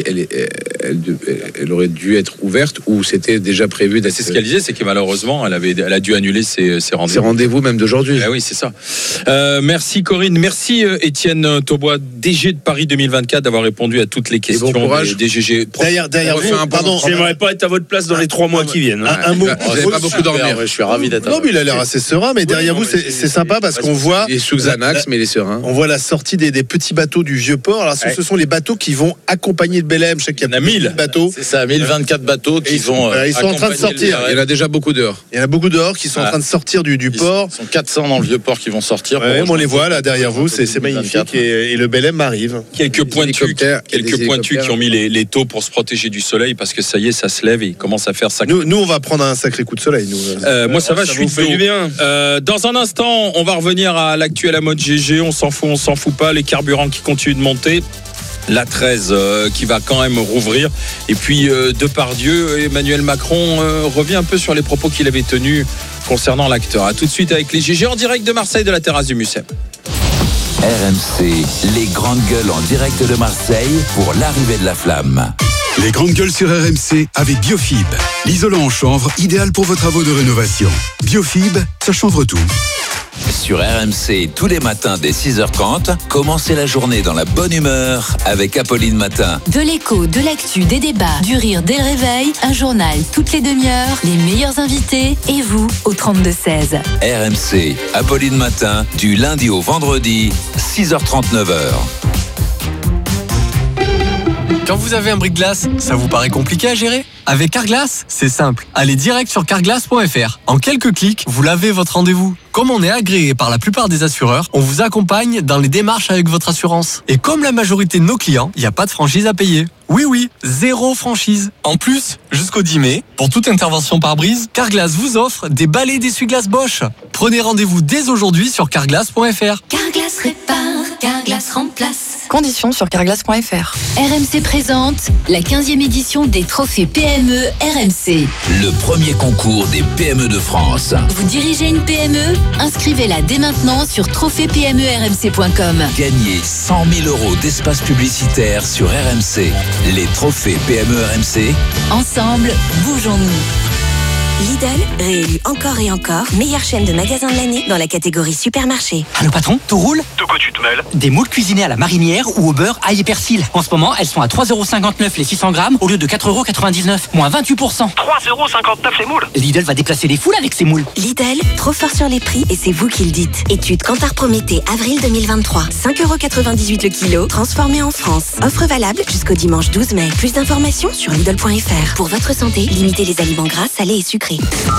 elle aurait dû être ouverte ou c'était déjà prévu d'être... C'est ce qu'elle disait, c'est que malheureusement, elle a dû annuler ses rendez-vous. Ses rendez-vous même d'aujourd'hui. Ah oui, c'est ça. Merci, Corinne. Merci, Étienne Taubois, DG de Paris 2024, d'avoir répondu à toutes les questions des GG. Derrière vous, pardon. J'aimerais pas être à votre place dans les 3 mois qui viennent. Un mot. Vous n'avez pas beaucoup dormir. Je suis ravi d'être. Non, mais il a l'air assez serein. Mais derrière vous, c'est sympa parce qu'on voit. Il est sous Xanax, mais il est serein. On voit la sortie des petits bateaux du Vieux-Port. Alors, ce sont les bateaux qui vont accompagner le Belém. Je sais qu'il y a 1000 bateaux. C'est ça, 1024 bateaux qui vont. Ils sont en train de sortir. Il y en a déjà beaucoup dehors. Il y en a beaucoup dehors qui sont en train de sortir du port. Ils sont 400 dans le Vieux-Port qui vont sortir. On les voit là derrière vous. C'est magnifique. Et le Belém arrive. Quelques pointus qui ont mis les taux pour se protéger du soleil parce que ça y est, ça se lève et il commence à faire ça. Nous, on va prendre un sacré coup de soleil. Moi, ça va, je suis du bien. Dans un instant, on va revenir à l'actuel à mode GG. On s'en fout pas. Les carburants qui continuent de monter. La 13 qui va quand même rouvrir. Et puis, Depardieu, Emmanuel Macron revient un peu sur les propos qu'il avait tenus concernant l'acteur. A tout de suite avec les GG en direct de Marseille, de la terrasse du Mucem. RMC, les grandes gueules en direct de Marseille pour l'arrivée de la flamme. Les grandes gueules sur RMC avec Biofib. L'isolant en chanvre, idéal pour vos travaux de rénovation. Biofib, ça chanvre tout. Sur RMC, tous les matins dès 6h30, commencez la journée dans la bonne humeur avec Apolline Matin. De l'écho, de l'actu, des débats, du rire dès le réveil, un journal toutes les demi-heures, les meilleurs invités et vous au 32-16. RMC, Apolline Matin, du lundi au vendredi, 6h30, 9h. Quand vous avez un brise-glace, ça vous paraît compliqué à gérer ? Avec Carglass, c'est simple. Allez direct sur carglass.fr. En quelques clics, vous l'avez votre rendez-vous. Comme on est agréé par la plupart des assureurs, on vous accompagne dans les démarches avec votre assurance. Et comme la majorité de nos clients, il n'y a pas de franchise à payer. Oui, 0 franchise. En plus, jusqu'au 10 mai, pour toute intervention par brise, Carglass vous offre des balais d'essuie-glace Bosch. Prenez rendez-vous dès aujourd'hui sur carglass.fr. Carglass répare, Carglass remplace. Conditions sur carglass.fr. RMC présente la 15e édition des trophées PME RMC. Le premier concours des PME de France. Vous dirigez une PME ? Inscrivez-la dès maintenant sur trophées-PME-RMC.com. Gagnez 100 000 € d'espace publicitaire sur RMC. Les trophées PME RMC. Ensemble, bougeons-nous. Lidl, réélu encore et encore, meilleure chaîne de magasins de l'année dans la catégorie supermarché. Allô patron, tout roule ? De quoi tu te mêles ? Des moules cuisinés à la marinière ou au beurre, ail et persil. En ce moment, elles sont à 3,59 € les 600 grammes au lieu de 4,99 €, moins 28%. 3,59 € les moules ? Lidl va déplacer les foules avec ses moules. Lidl, trop fort sur les prix et c'est vous qui le dites. Étude Kantar Prométhée, avril 2023. 5,98 € le kilo, transformé en France. Offre valable jusqu'au dimanche 12 mai. Plus d'informations sur Lidl.fr. Pour votre santé, limitez les aliments gras, salés et sucrés.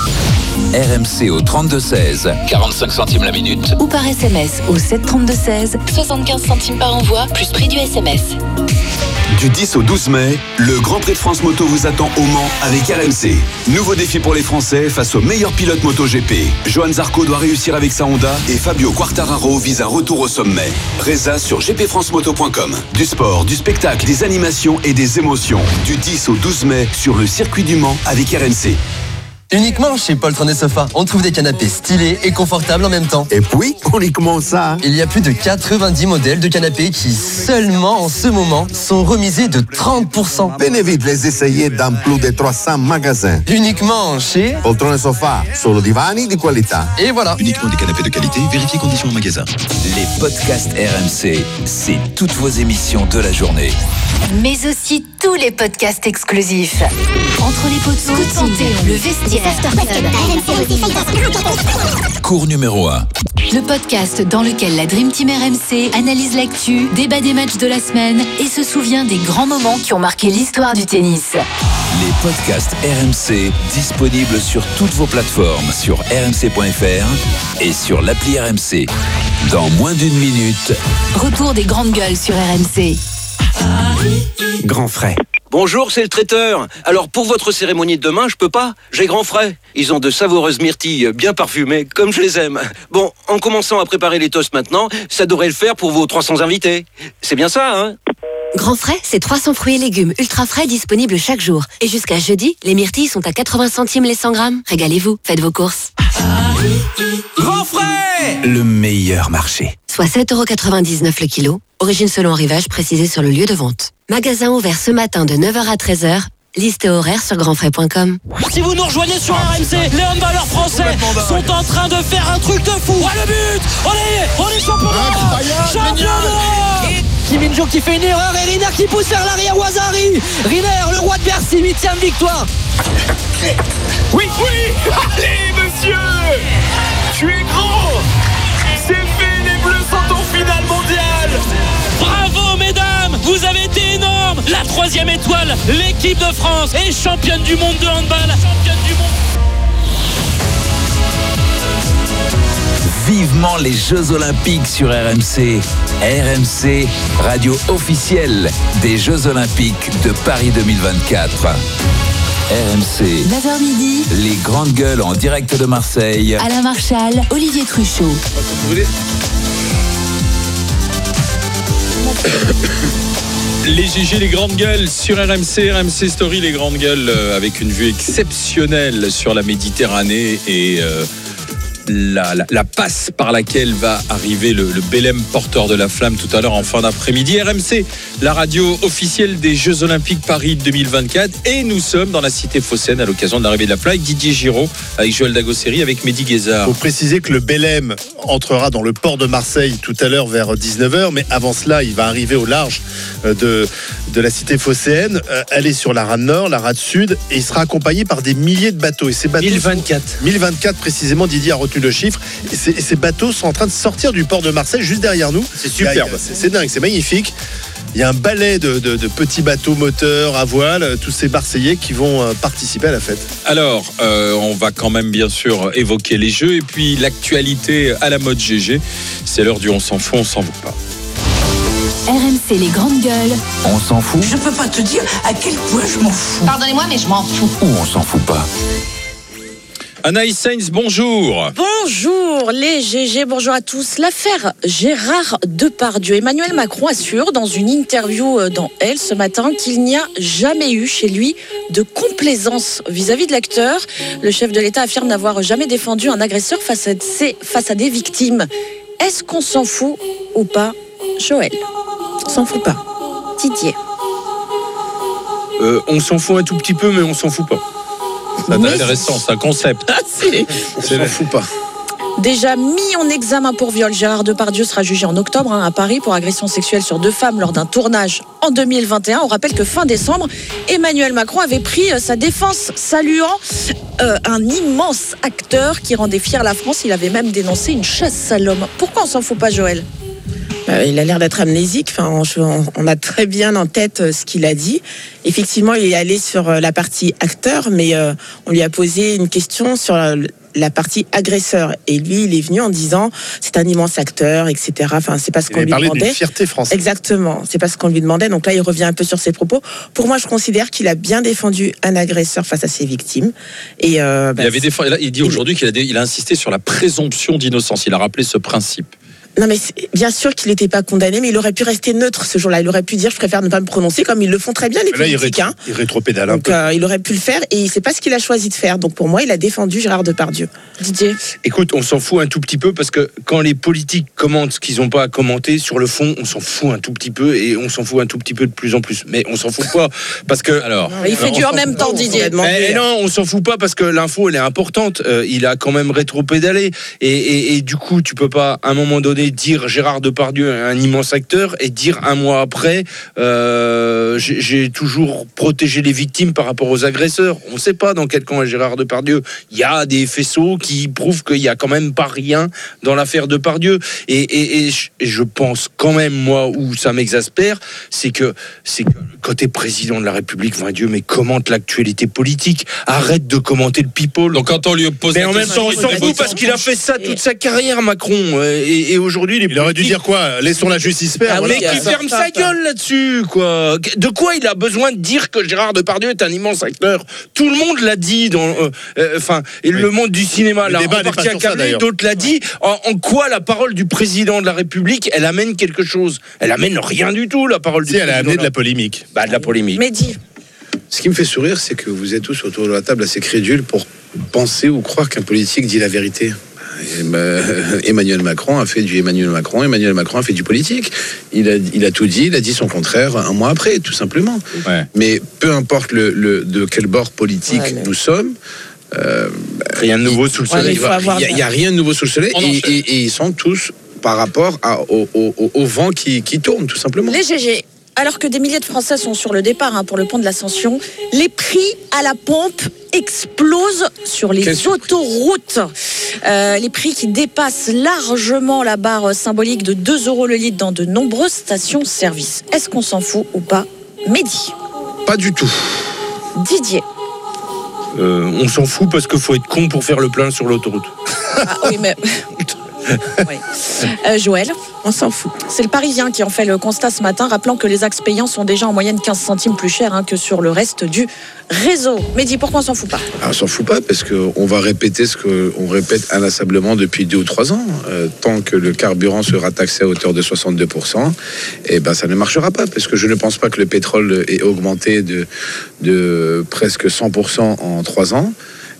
RMC au 32-16, 45 centimes la minute. Ou par SMS au 732-16, 75 centimes par envoi, plus prix du SMS. Du 10 au 12 mai, le Grand Prix de France Moto vous attend au Mans avec RMC. Nouveau défi pour les Français face aux meilleurs pilotes MotoGP. Johan Zarco doit réussir avec sa Honda et Fabio Quartararo vise un retour au sommet. Résa sur gpfrancemoto.com. Du sport, du spectacle, des animations et des émotions. Du 10 au 12 mai sur le circuit du Mans avec RMC. Uniquement chez Poltron et Sofa, on trouve des canapés stylés et confortables en même temps. Et puis, uniquement ça. Il y a plus de 90 modèles de canapés qui, seulement en ce moment, sont remisés de 30%. Venez vite les essayer dans plus de 300 magasins. Uniquement chez Poltron et Sofa, solo divani di qualità. Et voilà. Uniquement des canapés de qualité, vérifiez conditions en magasin. Les podcasts RMC, c'est toutes vos émissions de la journée. Mais aussi tous les podcasts exclusifs. Entre les poteaux, le vestiaire. Cours numéro 1. Le podcast dans lequel la Dream Team RMC analyse l'actu, débat des matchs de la semaine et se souvient des grands moments qui ont marqué l'histoire du tennis. Les podcasts RMC disponibles sur toutes vos plateformes, sur rmc.fr et sur l'appli RMC. Dans moins d'une minute, retour des grandes gueules sur RMC. Grand frais. Bonjour, c'est le traiteur. Alors pour votre cérémonie de demain, je peux pas. J'ai grand frais. Ils ont de savoureuses myrtilles bien parfumées, comme je les aime. Bon, en commençant à préparer les toasts maintenant, ça devrait le faire pour vos 300 invités. C'est bien ça, hein ? Grand frais, c'est 300 fruits et légumes ultra frais disponibles chaque jour. Et jusqu'à jeudi, les myrtilles sont à 80 centimes les 100 grammes. Régalez-vous, faites vos courses. Grand frais ! Le meilleur marché. Soit 7,99 € le kilo. Origine selon arrivage précisée sur le lieu de vente. Magasin ouvert ce matin de 9h à 13h. Liste et horaire sur grandfrais.com. Si vous nous rejoignez sur RMC, les handballeurs français sont en train de faire un truc de fou. Ouais, le but. On est champion d'Europe. Champion d'Europe. Kim Min-jo qui fait une erreur et Riner qui pousse vers l'arrière Wazari. Riner, le roi de Bercy, 8e victoire. Oui, allez monsieur. Tu es grand. C'est fait, les Bleus sont en finale mondiale. Bravo mesdames, vous avez été énormes. La 3e étoile, l'équipe de France est championne du monde de handball. vivement les Jeux Olympiques sur RMC. RMC, radio officielle des Jeux Olympiques de Paris 2024. RMC. 9h midi. Les grandes gueules en direct de Marseille. Alain Marchal, Olivier Truchot. Les GG, les grandes gueules sur RMC, RMC Story, les grandes gueules avec une vue exceptionnelle sur la Méditerranée et la passe par laquelle va arriver le Belém porteur de la flamme tout à l'heure en fin d'après-midi. RMC, la radio officielle des Jeux Olympiques Paris 2024, et nous sommes dans la cité phocéenne à l'occasion de l'arrivée de la flamme avec Didier Giraud, avec Joël Dagosseri, avec Mehdi Guézard. Il faut préciser que le Belém entrera dans le port de Marseille tout à l'heure vers 19h, mais avant cela, il va arriver au large de la cité phocéenne, aller sur la rade nord, la rade sud, et il sera accompagné par des milliers de bateaux. Et ces bateaux 1024 précisément, Didier a retenu le chiffre, et ces bateaux sont en train de sortir du port de Marseille juste derrière nous. C'est superbe. C'est dingue, c'est magnifique. Il y a un balai de petits bateaux moteurs à voile, tous ces Marseillais qui vont participer à la fête. Alors, on va quand même bien sûr évoquer les Jeux et puis l'actualité à la mode GG. C'est l'heure du on s'en fout, on s'en fout pas. RMC les grandes gueules. On s'en fout Je peux pas te dire à quel point je m'en fous. Pardonnez-moi, mais je m'en fous. ou on s'en fout pas? Anaïs Sainz, bonjour. Bonjour les GG, bonjour à tous. L'affaire Gérard Depardieu. Emmanuel Macron assure dans une interview dans Elle ce matin qu'il n'y a jamais eu chez lui de complaisance vis-à-vis de l'acteur. Le chef de l'État affirme n'avoir jamais défendu un agresseur face à des victimes. Est-ce qu'on s'en fout ou pas, Joël? On s'en fout pas. Didier? On s'en fout un tout petit peu, mais on s'en fout pas. C'est intéressant, c'est un concept. On s'en fout pas. Déjà mis en examen pour viol, Gérard Depardieu sera jugé en octobre à Paris pour agression sexuelle sur 2 femmes lors d'un tournage en 2021. On rappelle que fin décembre, Emmanuel Macron avait pris sa défense, saluant un immense acteur qui rendait fière la France. Il avait même dénoncé une chasse à l'homme. Pourquoi on s'en fout pas, Joël? Il a l'air d'être amnésique. Enfin, on a très bien en tête ce qu'il a dit. Effectivement, il est allé sur la partie acteur, mais on lui a posé une question sur la partie agresseur. Et lui, il est venu en disant c'est un immense acteur, etc. Enfin, c'est pas ce qu'on lui demandait. Il parlait d'une fierté française. Exactement. C'est pas ce qu'on lui demandait. Donc là, il revient un peu sur ses propos. Pour moi, je considère qu'il a bien défendu un agresseur face à ses victimes. Et il dit aujourd'hui qu'il a insisté sur la présomption d'innocence. Il a rappelé ce principe. Non, mais bien sûr qu'il n'était pas condamné, mais il aurait pu rester neutre ce jour-là. Il aurait pu dire je préfère ne pas me prononcer, comme ils le font très bien les politiques. Il rétropédale un peu. Il aurait pu le faire et c'est pas ce qu'il a choisi de faire. Donc pour moi, il a défendu Gérard Depardieu. Didier? Écoute, on s'en fout un tout petit peu parce que quand les politiques commentent ce qu'ils n'ont pas à commenter, sur le fond, on s'en fout un tout petit peu et on s'en fout un tout petit peu de plus en plus. Mais on s'en fout pas parce que il fait du en même temps, Didier. Non, on s'en fout pas parce que l'info elle est importante. Il a quand même rétropédalé et du coup, tu peux pas à un moment donné dire Gérard Depardieu est un immense acteur et dire un mois après j'ai toujours protégé les victimes par rapport aux agresseurs. On ne sait pas dans quel camp est Gérard Depardieu. Il y a des faisceaux qui prouvent qu'il n'y a quand même pas rien dans l'affaire Depardieu et je pense quand même, moi, où ça m'exaspère, c'est que quand t'es président de la République, Dieu, mais commente l'actualité politique, arrête de commenter le people. Donc quand on lui pose mais en même temps, il s'en fout parce qu'il a fait ça toute sa carrière, Macron, et aujourd'hui il aurait dû dire quoi? Laissons la justice faire. Mais qu'il ferme sa gueule là-dessus, quoi. De quoi il a besoin de dire que Gérard Depardieu est un immense acteur? Tout le monde l'a dit dans, le monde du cinéma l'a en partie incarné, d'autres l'a dit. En quoi la parole du président de la République, elle amène quelque chose? Elle amène rien du tout, la parole du président. Elle a amené de la polémique. De la polémique. Mehdi. Ce qui me fait sourire, c'est que vous êtes tous autour de la table assez crédules pour penser ou croire qu'un politique dit la vérité. Emmanuel Macron a fait du Emmanuel Macron a fait du politique. Il a tout dit, il a dit son contraire un mois après, tout simplement. Ouais. Mais peu importe de quel bord politique nous sommes, rien de nouveau sous le soleil. Il n'y a rien de nouveau sous le soleil et ils sont tous par rapport au vent qui tourne, tout simplement. Les GG. Alors que des milliers de Français sont sur le départ pour le pont de l'Ascension, les prix à la pompe explosent sur les autoroutes. Les prix qui dépassent largement la barre symbolique de 2 € le litre dans de nombreuses stations-service. Est-ce qu'on s'en fout ou pas? Mehdi? Pas du tout. Didier? On s'en fout parce qu'il faut être con pour faire le plein sur l'autoroute. Oui, mais... Oui. Joël? On s'en fout. C'est le Parisien qui en fait le constat ce matin, rappelant que les axes payants sont déjà en moyenne 15 centimes plus chers que sur le reste du réseau. Mehdi, pourquoi on s'en fout pas? On s'en fout pas parce qu'on va répéter ce qu'on répète inlassablement depuis 2 ou 3 ans. Tant que le carburant sera taxé à hauteur de 62%, ça ne marchera pas parce que je ne pense pas que le pétrole ait augmenté de presque 100% en 3 ans.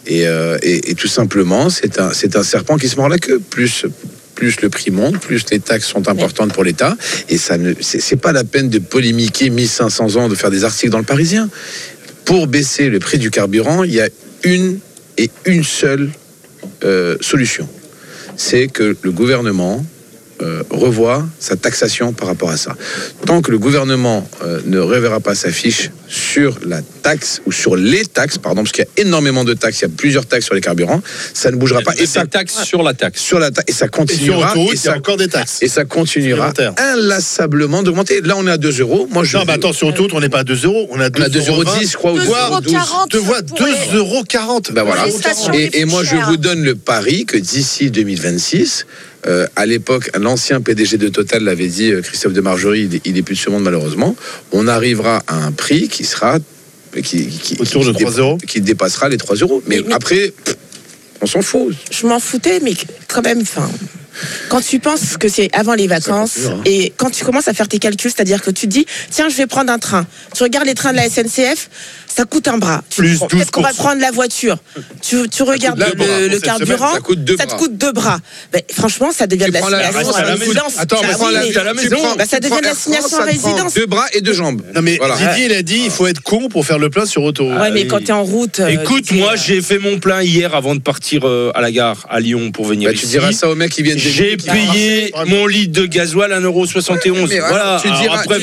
Et tout simplement, c'est un serpent qui se mord la queue. Plus le prix monte, plus les taxes sont importantes pour l'État. Et c'est pas la peine de polémiquer 1500 ans, de faire des articles dans le Parisien. Pour baisser le prix du carburant, il y a une seule solution. C'est que le gouvernement revoit sa taxation par rapport à ça. Tant que le gouvernement ne reverra pas sa fiche sur la taxe, ou sur les taxes, pardon, parce qu'il y a énormément de taxes, il y a plusieurs taxes sur les carburants, ça ne bougera pas. Et ça taxe sur la taxe. Sur la taxe. Et ça continuera. Et il y a encore des taxes. Et ça continuera inlassablement d'augmenter. Là, on est à 2 euros. Moi, non, mais attends, sur autoroute, on n'est pas à 2 euros. On a 2,10 euros, je crois. 2,40 Tu vois, 2,40 euros. Ben voilà. Et moi, je vous donne le pari que d'ici 2026, à l'époque, l'ancien PDG de Total l'avait dit, Christophe de Margerie, il est plus de ce monde malheureusement, on arrivera à un prix qui sera autour de 3 euros, qui dépassera les 3 euros. Mais après, on s'en fout. Je m'en foutais, mais quand même, quand tu penses que c'est avant les vacances et quand tu commences à faire tes calculs, c'est-à-dire que tu te dis, tiens, je vais prendre un train. Tu regardes les trains de la SNCF, ça coûte un bras. Peut-être qu'on va prendre la voiture. Tu regardes le carburant, ça te coûte 2 bras. Ben, franchement, ça devient de l'assignation à résidence. Attends, ça devient de l'assignation à résidence. 2 bras et 2 jambes. Non mais Didier, il a dit, il faut être con pour faire le plein sur autoroute. Ouais, mais quand t'es en route. Écoute, moi, j'ai fait mon plein hier avant de partir à la gare à Lyon pour venir ici. Tu diras ça aux mecs qui viennent. J'ai payé mon litre de gasoil à 1,71 €. Voilà. Après,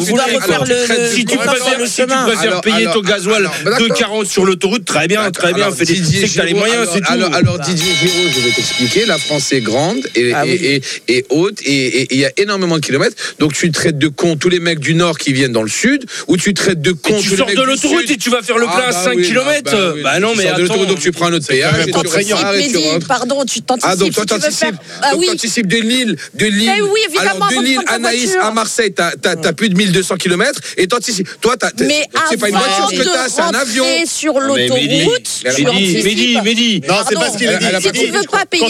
si tu préfères payer ton gasoil 2,40 sur l'autoroute, très bien, c'est que t'as les moyens, c'est tout. Alors Didier Giraud, je vais t'expliquer, la France est grande et haute et il y a énormément de kilomètres, donc tu traites de cons tous les mecs du Nord qui viennent dans le Sud, ou tu traites de cons tous les mecs du Sud. Tu sors de l'autoroute et tu vas faire le plein à 5 km. Bah non, mais attends. Donc tu prends un autre péage et tu rentres. Pardon, tu t'anticipes. Ah, donc toi t'anticipes. Donc de Lille, alors de Lille à Naïs à Marseille, t'as plus de 1200 km et t'anticipes. Toi, c'est pas une voiture que t'as, c'est un avion. Sur l'autoroute, Mehdi. Non, c'est pas ce qu'il a dit. Si tu veux pas payer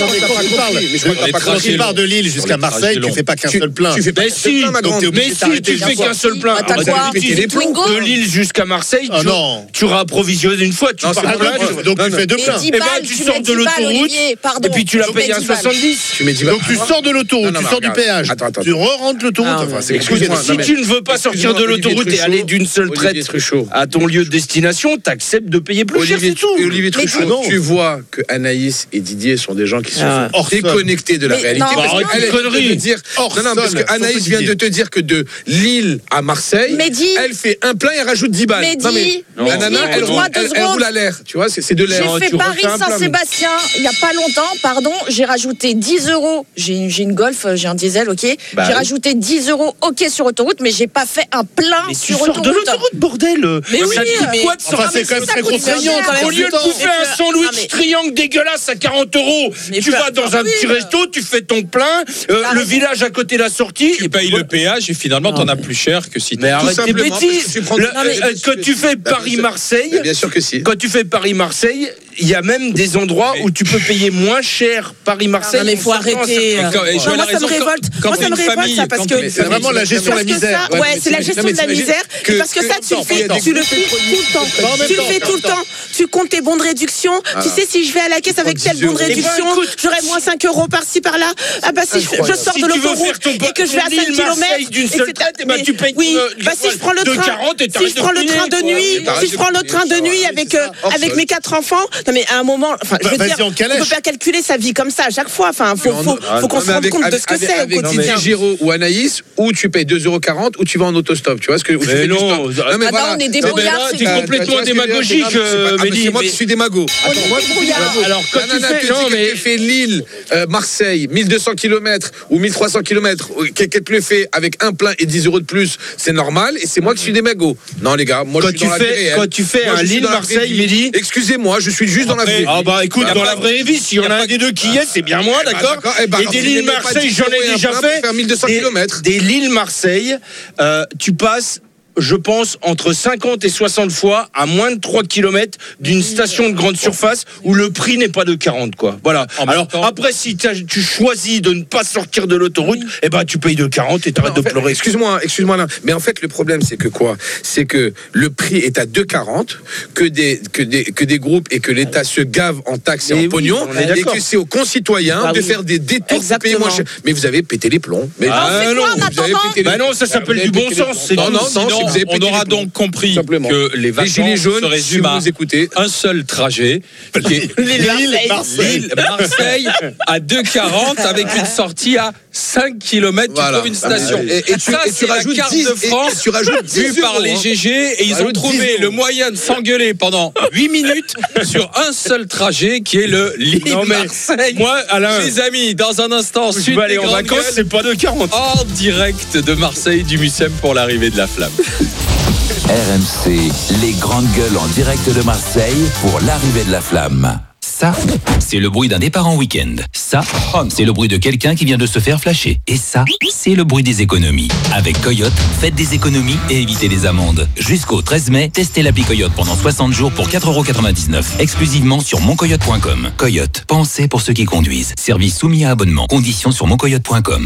quand tu pars de Lille jusqu'à Marseille, tu fais pas qu'un seul plein. Mais si, tu fais qu'un seul plein. De Lille jusqu'à Marseille, tu réapprovisionnes une fois, tu pars plein, donc tu fais 2 pleins. Et ben tu sors de l'autoroute et puis tu la payes à 70. Donc tu sors de l'autoroute, tu sors du péage, tu re-rentres l'autoroute. Excuse-moi, si tu ne veux pas sortir de l'autoroute et aller d'une seule traite à ton lieu de destination, t'acceptes de payer plus cher, c'est tout. Olivier Truchot, tu vois que Anaïs et Didier sont des gens qui sont déconnectés de la réalité. Non, parce que Anaïs vient de te dire que de Lille à Marseille, elle fait un plein et rajoute 10 balles. Non mais la nana, elle roule à l'air. Tu vois, c'est de l'air. J'ai fait Paris-Saint-Sébastien il y a pas longtemps, pardon, j'ai rajouté 10 €. J'ai une Golf, j'ai un diesel, ok. J'ai rajouté 10 €, ok, sur autoroute, mais j'ai pas fait un plein sur autoroute. Tu sors de l'autoroute, bordel. Mais oui, c'est quand même très contraignant. Au lieu de bouffer un sandwich triangle dégueulasse à 40 €, tu vas dans un petit resto, tu fais ton plein, le village à côté de la sortie, tu payes le péage et finalement t'en as plus cher que si tu. Mais arrête tes bêtises. Quand tu fais Paris-Marseille, bien sûr que si. Quand tu fais Paris-Marseille, il y a même des endroits où tu peux payer moins cher Paris-Marseille. Non mais faut arrêter. Moi ça me révolte. Moi ça me révolte ça parce que c'est vraiment la gestion de la misère. Ouais, c'est la gestion de la misère. Parce que ça tu le fais tout le temps. Tu le fais tout le temps. Tu comptes tes bons de réduction. Tu sais, si je vais à la caisse avec tel bon de réduction, j'aurai moins 5 € par-ci par-là. Ah bah si je sors de l'autoroute et que je vais à 5 km d'une seule tête, tu payes. Oui, bah si je prends le train de nuit, si je prends le train de nuit avec mes 4 enfants. Non mais à un moment, enfin, je veux dire, on peut pas calculer sa vie comme ça à chaque fois. Enfin, faut qu'on se rende compte de ce que c'est au quotidien. Didier ou Anaïs, ou tu payes 2,40 € ou tu vas en autostop. Tu vois ce que mais non, mais on est débrouillards. T'es complètement démagogique, Mehdi. C'est moi qui suis démago. Alors quand tu fais Lille, Marseille, 1200 km ou 1300 km, qu'elle te le fait avec un plein et 10 € de plus, c'est normal. Et c'est moi qui suis démago. Non les gars, moi je suis dans la vie réelle. Quand tu fais un Lille-Marseille, Mehdi. Excusez-moi, je suis juste dans la vraie vie. Ah bah écoute, dans la vraie vie, s'il y en a un des deux qui y est, c'est bien moi, d'accord. Et des Lille-Marseille, j'en ai déjà fait. Faire 1200 km. Des Lille-Marseille, tu passes je pense, entre 50 et 60 fois à moins de 3 km d'une station de grande surface où le prix n'est pas de 40, quoi. Voilà. Alors, après, si tu choisis de ne pas sortir de l'autoroute, eh ben, tu payes de 40 et t'arrêtes de pleurer. Excuse-moi là. Mais en fait, le problème, c'est que quoi? C'est que le prix est à 2,40, que des groupes et que l'État se gave en taxes et en pognon, et que c'est aux concitoyens de faire des détours pour payer moins cher. Mais vous avez pété les plombs. Mais non, ça s'appelle du bon sens. On aura donc compris que les vacances se résument à un seul trajet, qui est Lille-Marseille à 2,40 avec une sortie à 5 km pour une station. Et ça, c'est la carte de France vue par les GG, et ils ont trouvé le moyen de s'engueuler pendant 8 minutes sur un seul trajet qui est le Lille-Marseille. Moi, Alain, les amis, dans un instant, je vais aller en vacances, c'est pas de 40. En direct de Marseille, du Mucem pour l'arrivée de la flamme. RMC, les grandes gueules en direct de Marseille pour l'arrivée de la flamme. Ça, c'est le bruit d'un départ en week-end. Ça, c'est le bruit de quelqu'un qui vient de se faire flasher. Et ça, c'est le bruit des économies. Avec Coyote, faites des économies et évitez les amendes. Jusqu'au 13 mai, testez l'appli Coyote pendant 60 jours pour 4,99 €, exclusivement sur moncoyote.com. Coyote, pensez pour ceux qui conduisent. Service soumis à abonnement. Conditions sur moncoyote.com.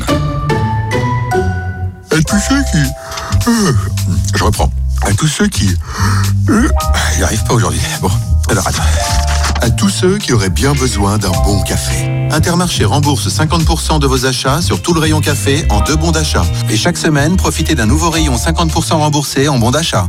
À tous ceux qui... Je reprends. À tous ceux qui... Il arrive pas aujourd'hui. Bon, alors attends. À tous ceux qui auraient bien besoin d'un bon café. Intermarché rembourse 50% de vos achats sur tout le rayon café en 2 bons d'achat. Et chaque semaine, profitez d'un nouveau rayon 50% remboursé en bons d'achat.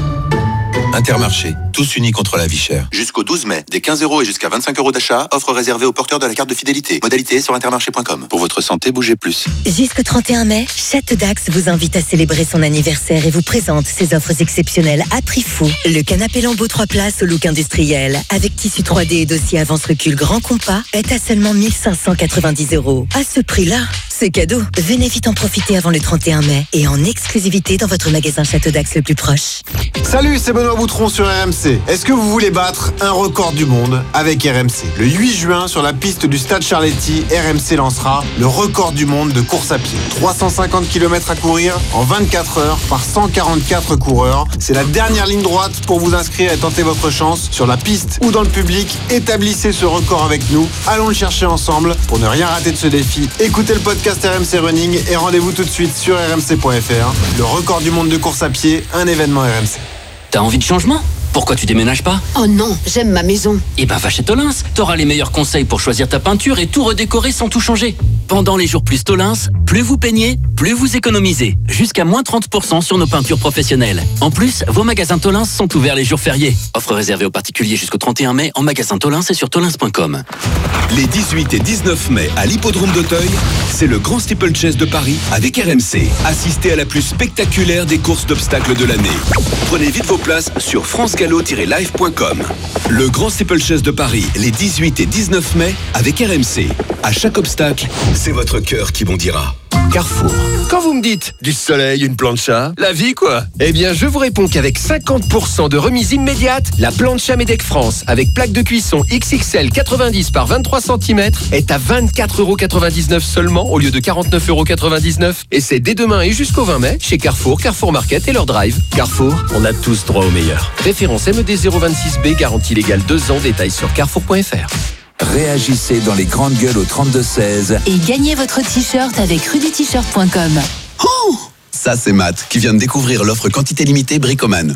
Intermarché, tous unis contre la vie chère. Jusqu'au 12 mai, des 15 € et jusqu'à 25 € d'achat, offre réservée aux porteurs de la carte de fidélité. Modalité sur intermarché.com. Pour votre santé, bougez plus. Jusqu'au 31 mai, Château Dax vous invite à célébrer son anniversaire et vous présente ses offres exceptionnelles à prix fou. Le canapé Lambeau 3 places au look industriel, avec tissu 3D et dossier avance-recul grand compas, est à seulement 1 590 €. À ce prix-là, c'est cadeau. Venez vite en profiter avant le 31 mai et en exclusivité dans votre magasin Château Dax le plus proche. Salut, c'est Benoît Boutron sur RMC. Est-ce que vous voulez battre un record du monde avec RMC? Le 8 juin, sur la piste du Stade Charletti, RMC lancera le record du monde de course à pied. 350 km à courir en 24 heures par 144 coureurs. C'est la dernière ligne droite pour vous inscrire et tenter votre chance sur la piste ou dans le public. Établissez ce record avec nous. Allons le chercher ensemble. Pour ne rien rater de ce défi, écoutez le podcast RMC Running et rendez-vous tout de suite sur rmc.fr. Le record du monde de course à pied, un événement RMC. T'as envie de changement? Pourquoi tu déménages pas? Oh non, j'aime ma maison. Eh ben va chez Tolins, t'auras les meilleurs conseils pour choisir ta peinture et tout redécorer sans tout changer. Pendant les jours plus Tolins, plus vous peignez, plus vous économisez. Jusqu'à moins 30% sur nos peintures professionnelles. En plus, vos magasins Tolins sont ouverts les jours fériés. Offre réservée aux particuliers jusqu'au 31 mai en magasin Tolins et sur tolins.com. Les 18 et 19 mai à l'hippodrome d'Auteuil, c'est le Grand Steeplechase de Paris avec RMC. Assistez à la plus spectaculaire des courses d'obstacles de l'année. Prenez vite vos places sur francegallo-live.com. Le Grand Steeplechase de Paris, les 18 et 19 mai avec RMC. À chaque obstacle, c'est votre cœur qui bondira. Carrefour. Quand vous me dites du soleil, une plancha, la vie quoi? Eh bien, je vous réponds qu'avec 50% de remise immédiate, la plancha Medec France avec plaque de cuisson XXL 90 par 23 cm est à 24,99 € seulement au lieu de 49,99 €. Et c'est dès demain et jusqu'au 20 mai chez Carrefour, Carrefour Market et leur drive. Carrefour, on a tous droit au meilleur. Référence MED 026B, garantie légale 2 ans, détails sur carrefour.fr. Réagissez dans les grandes gueules au 32-16. Et gagnez votre t-shirt avec rudyt-shirt.com. Ça, c'est Matt, qui vient de découvrir l'offre quantité limitée Bricoman.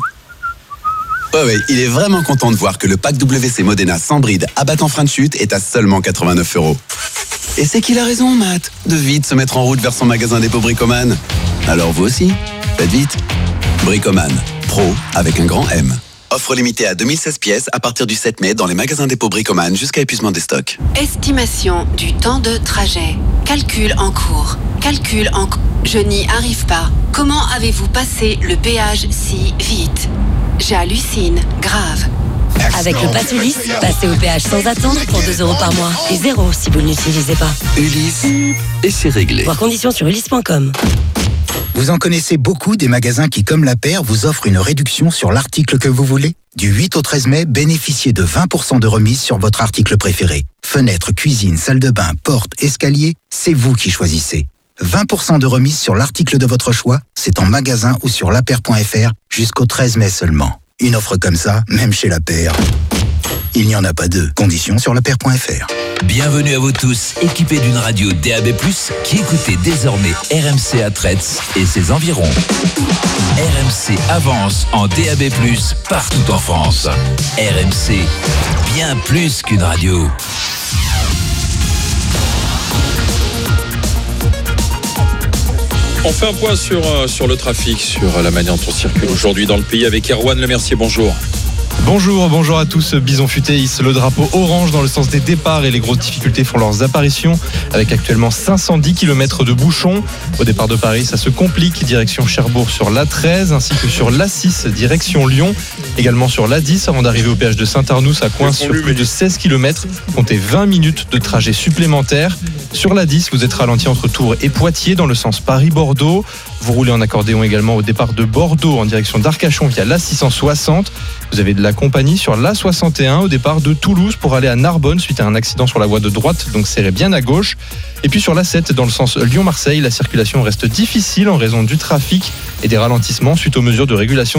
Ouais, il est vraiment content de voir que le pack WC Modena sans bride abattant frein de chute est à seulement 89 €. Et c'est qu'il a raison, Matt, de vite se mettre en route vers son magasin dépôt Bricoman. Alors vous aussi, faites vite. Bricoman, pro avec un grand M. Offre limitée à 2016 pièces à partir du 7 mai dans les magasins dépôt Bricoman jusqu'à épuisement des stocks. Estimation du temps de trajet. Calcul en cours. Je n'y arrive pas. Comment avez-vous passé le péage si vite? J'hallucine. Grave. Avec le Pass Ulysse, passez au péage sans attendre pour 2 € par mois. Et 0 si vous ne l'utilisez pas. Ulysse, et c'est réglé. Voir conditions sur ulysse.com. Vous en connaissez beaucoup des magasins qui, comme La Paire, vous offrent une réduction sur l'article que vous voulez? Du 8 au 13 mai, bénéficiez de 20% de remise sur votre article préféré. Fenêtre, cuisine, salle de bain, porte, escalier, c'est vous qui choisissez. 20% de remise sur l'article de votre choix, c'est en magasin ou sur laper.fr jusqu'au 13 mai seulement. Une offre comme ça, même chez La Paire, il n'y en a pas deux. Conditions sur laper.fr. Bienvenue à vous tous, équipés d'une radio DAB+, qui écoutez désormais RMC à Traits et ses environs. RMC avance en DAB+, partout en France. RMC, bien plus qu'une radio. On fait un point sur le trafic, sur la manière dont on circule aujourd'hui dans le pays avec Erwan Lemercier. Bonjour. Bonjour à tous. Bison Futé hisse le drapeau orange dans le sens des départs et les grosses difficultés font leurs apparitions avec actuellement 510 km de bouchons. Au départ de Paris, ça se complique, direction Cherbourg sur l'A13 ainsi que sur l'A6 direction Lyon. Également sur l'A10 avant d'arriver au péage de Saint-Arnoux, ça coince sur plus de 16 km. Comptez 20 minutes de trajet supplémentaire. Sur l'A10, vous êtes ralenti entre Tours et Poitiers dans le sens Paris-Bordeaux. Vous roulez en accordéon également au départ de Bordeaux en direction d'Arcachon via l'A660. Vous avez de la compagnie sur l'A61 au départ de Toulouse pour aller à Narbonne suite à un accident sur la voie de droite, donc serrez bien à gauche. Et puis sur l'A7 dans le sens Lyon-Marseille, la circulation reste difficile en raison du trafic et des ralentissements suite aux mesures de régulation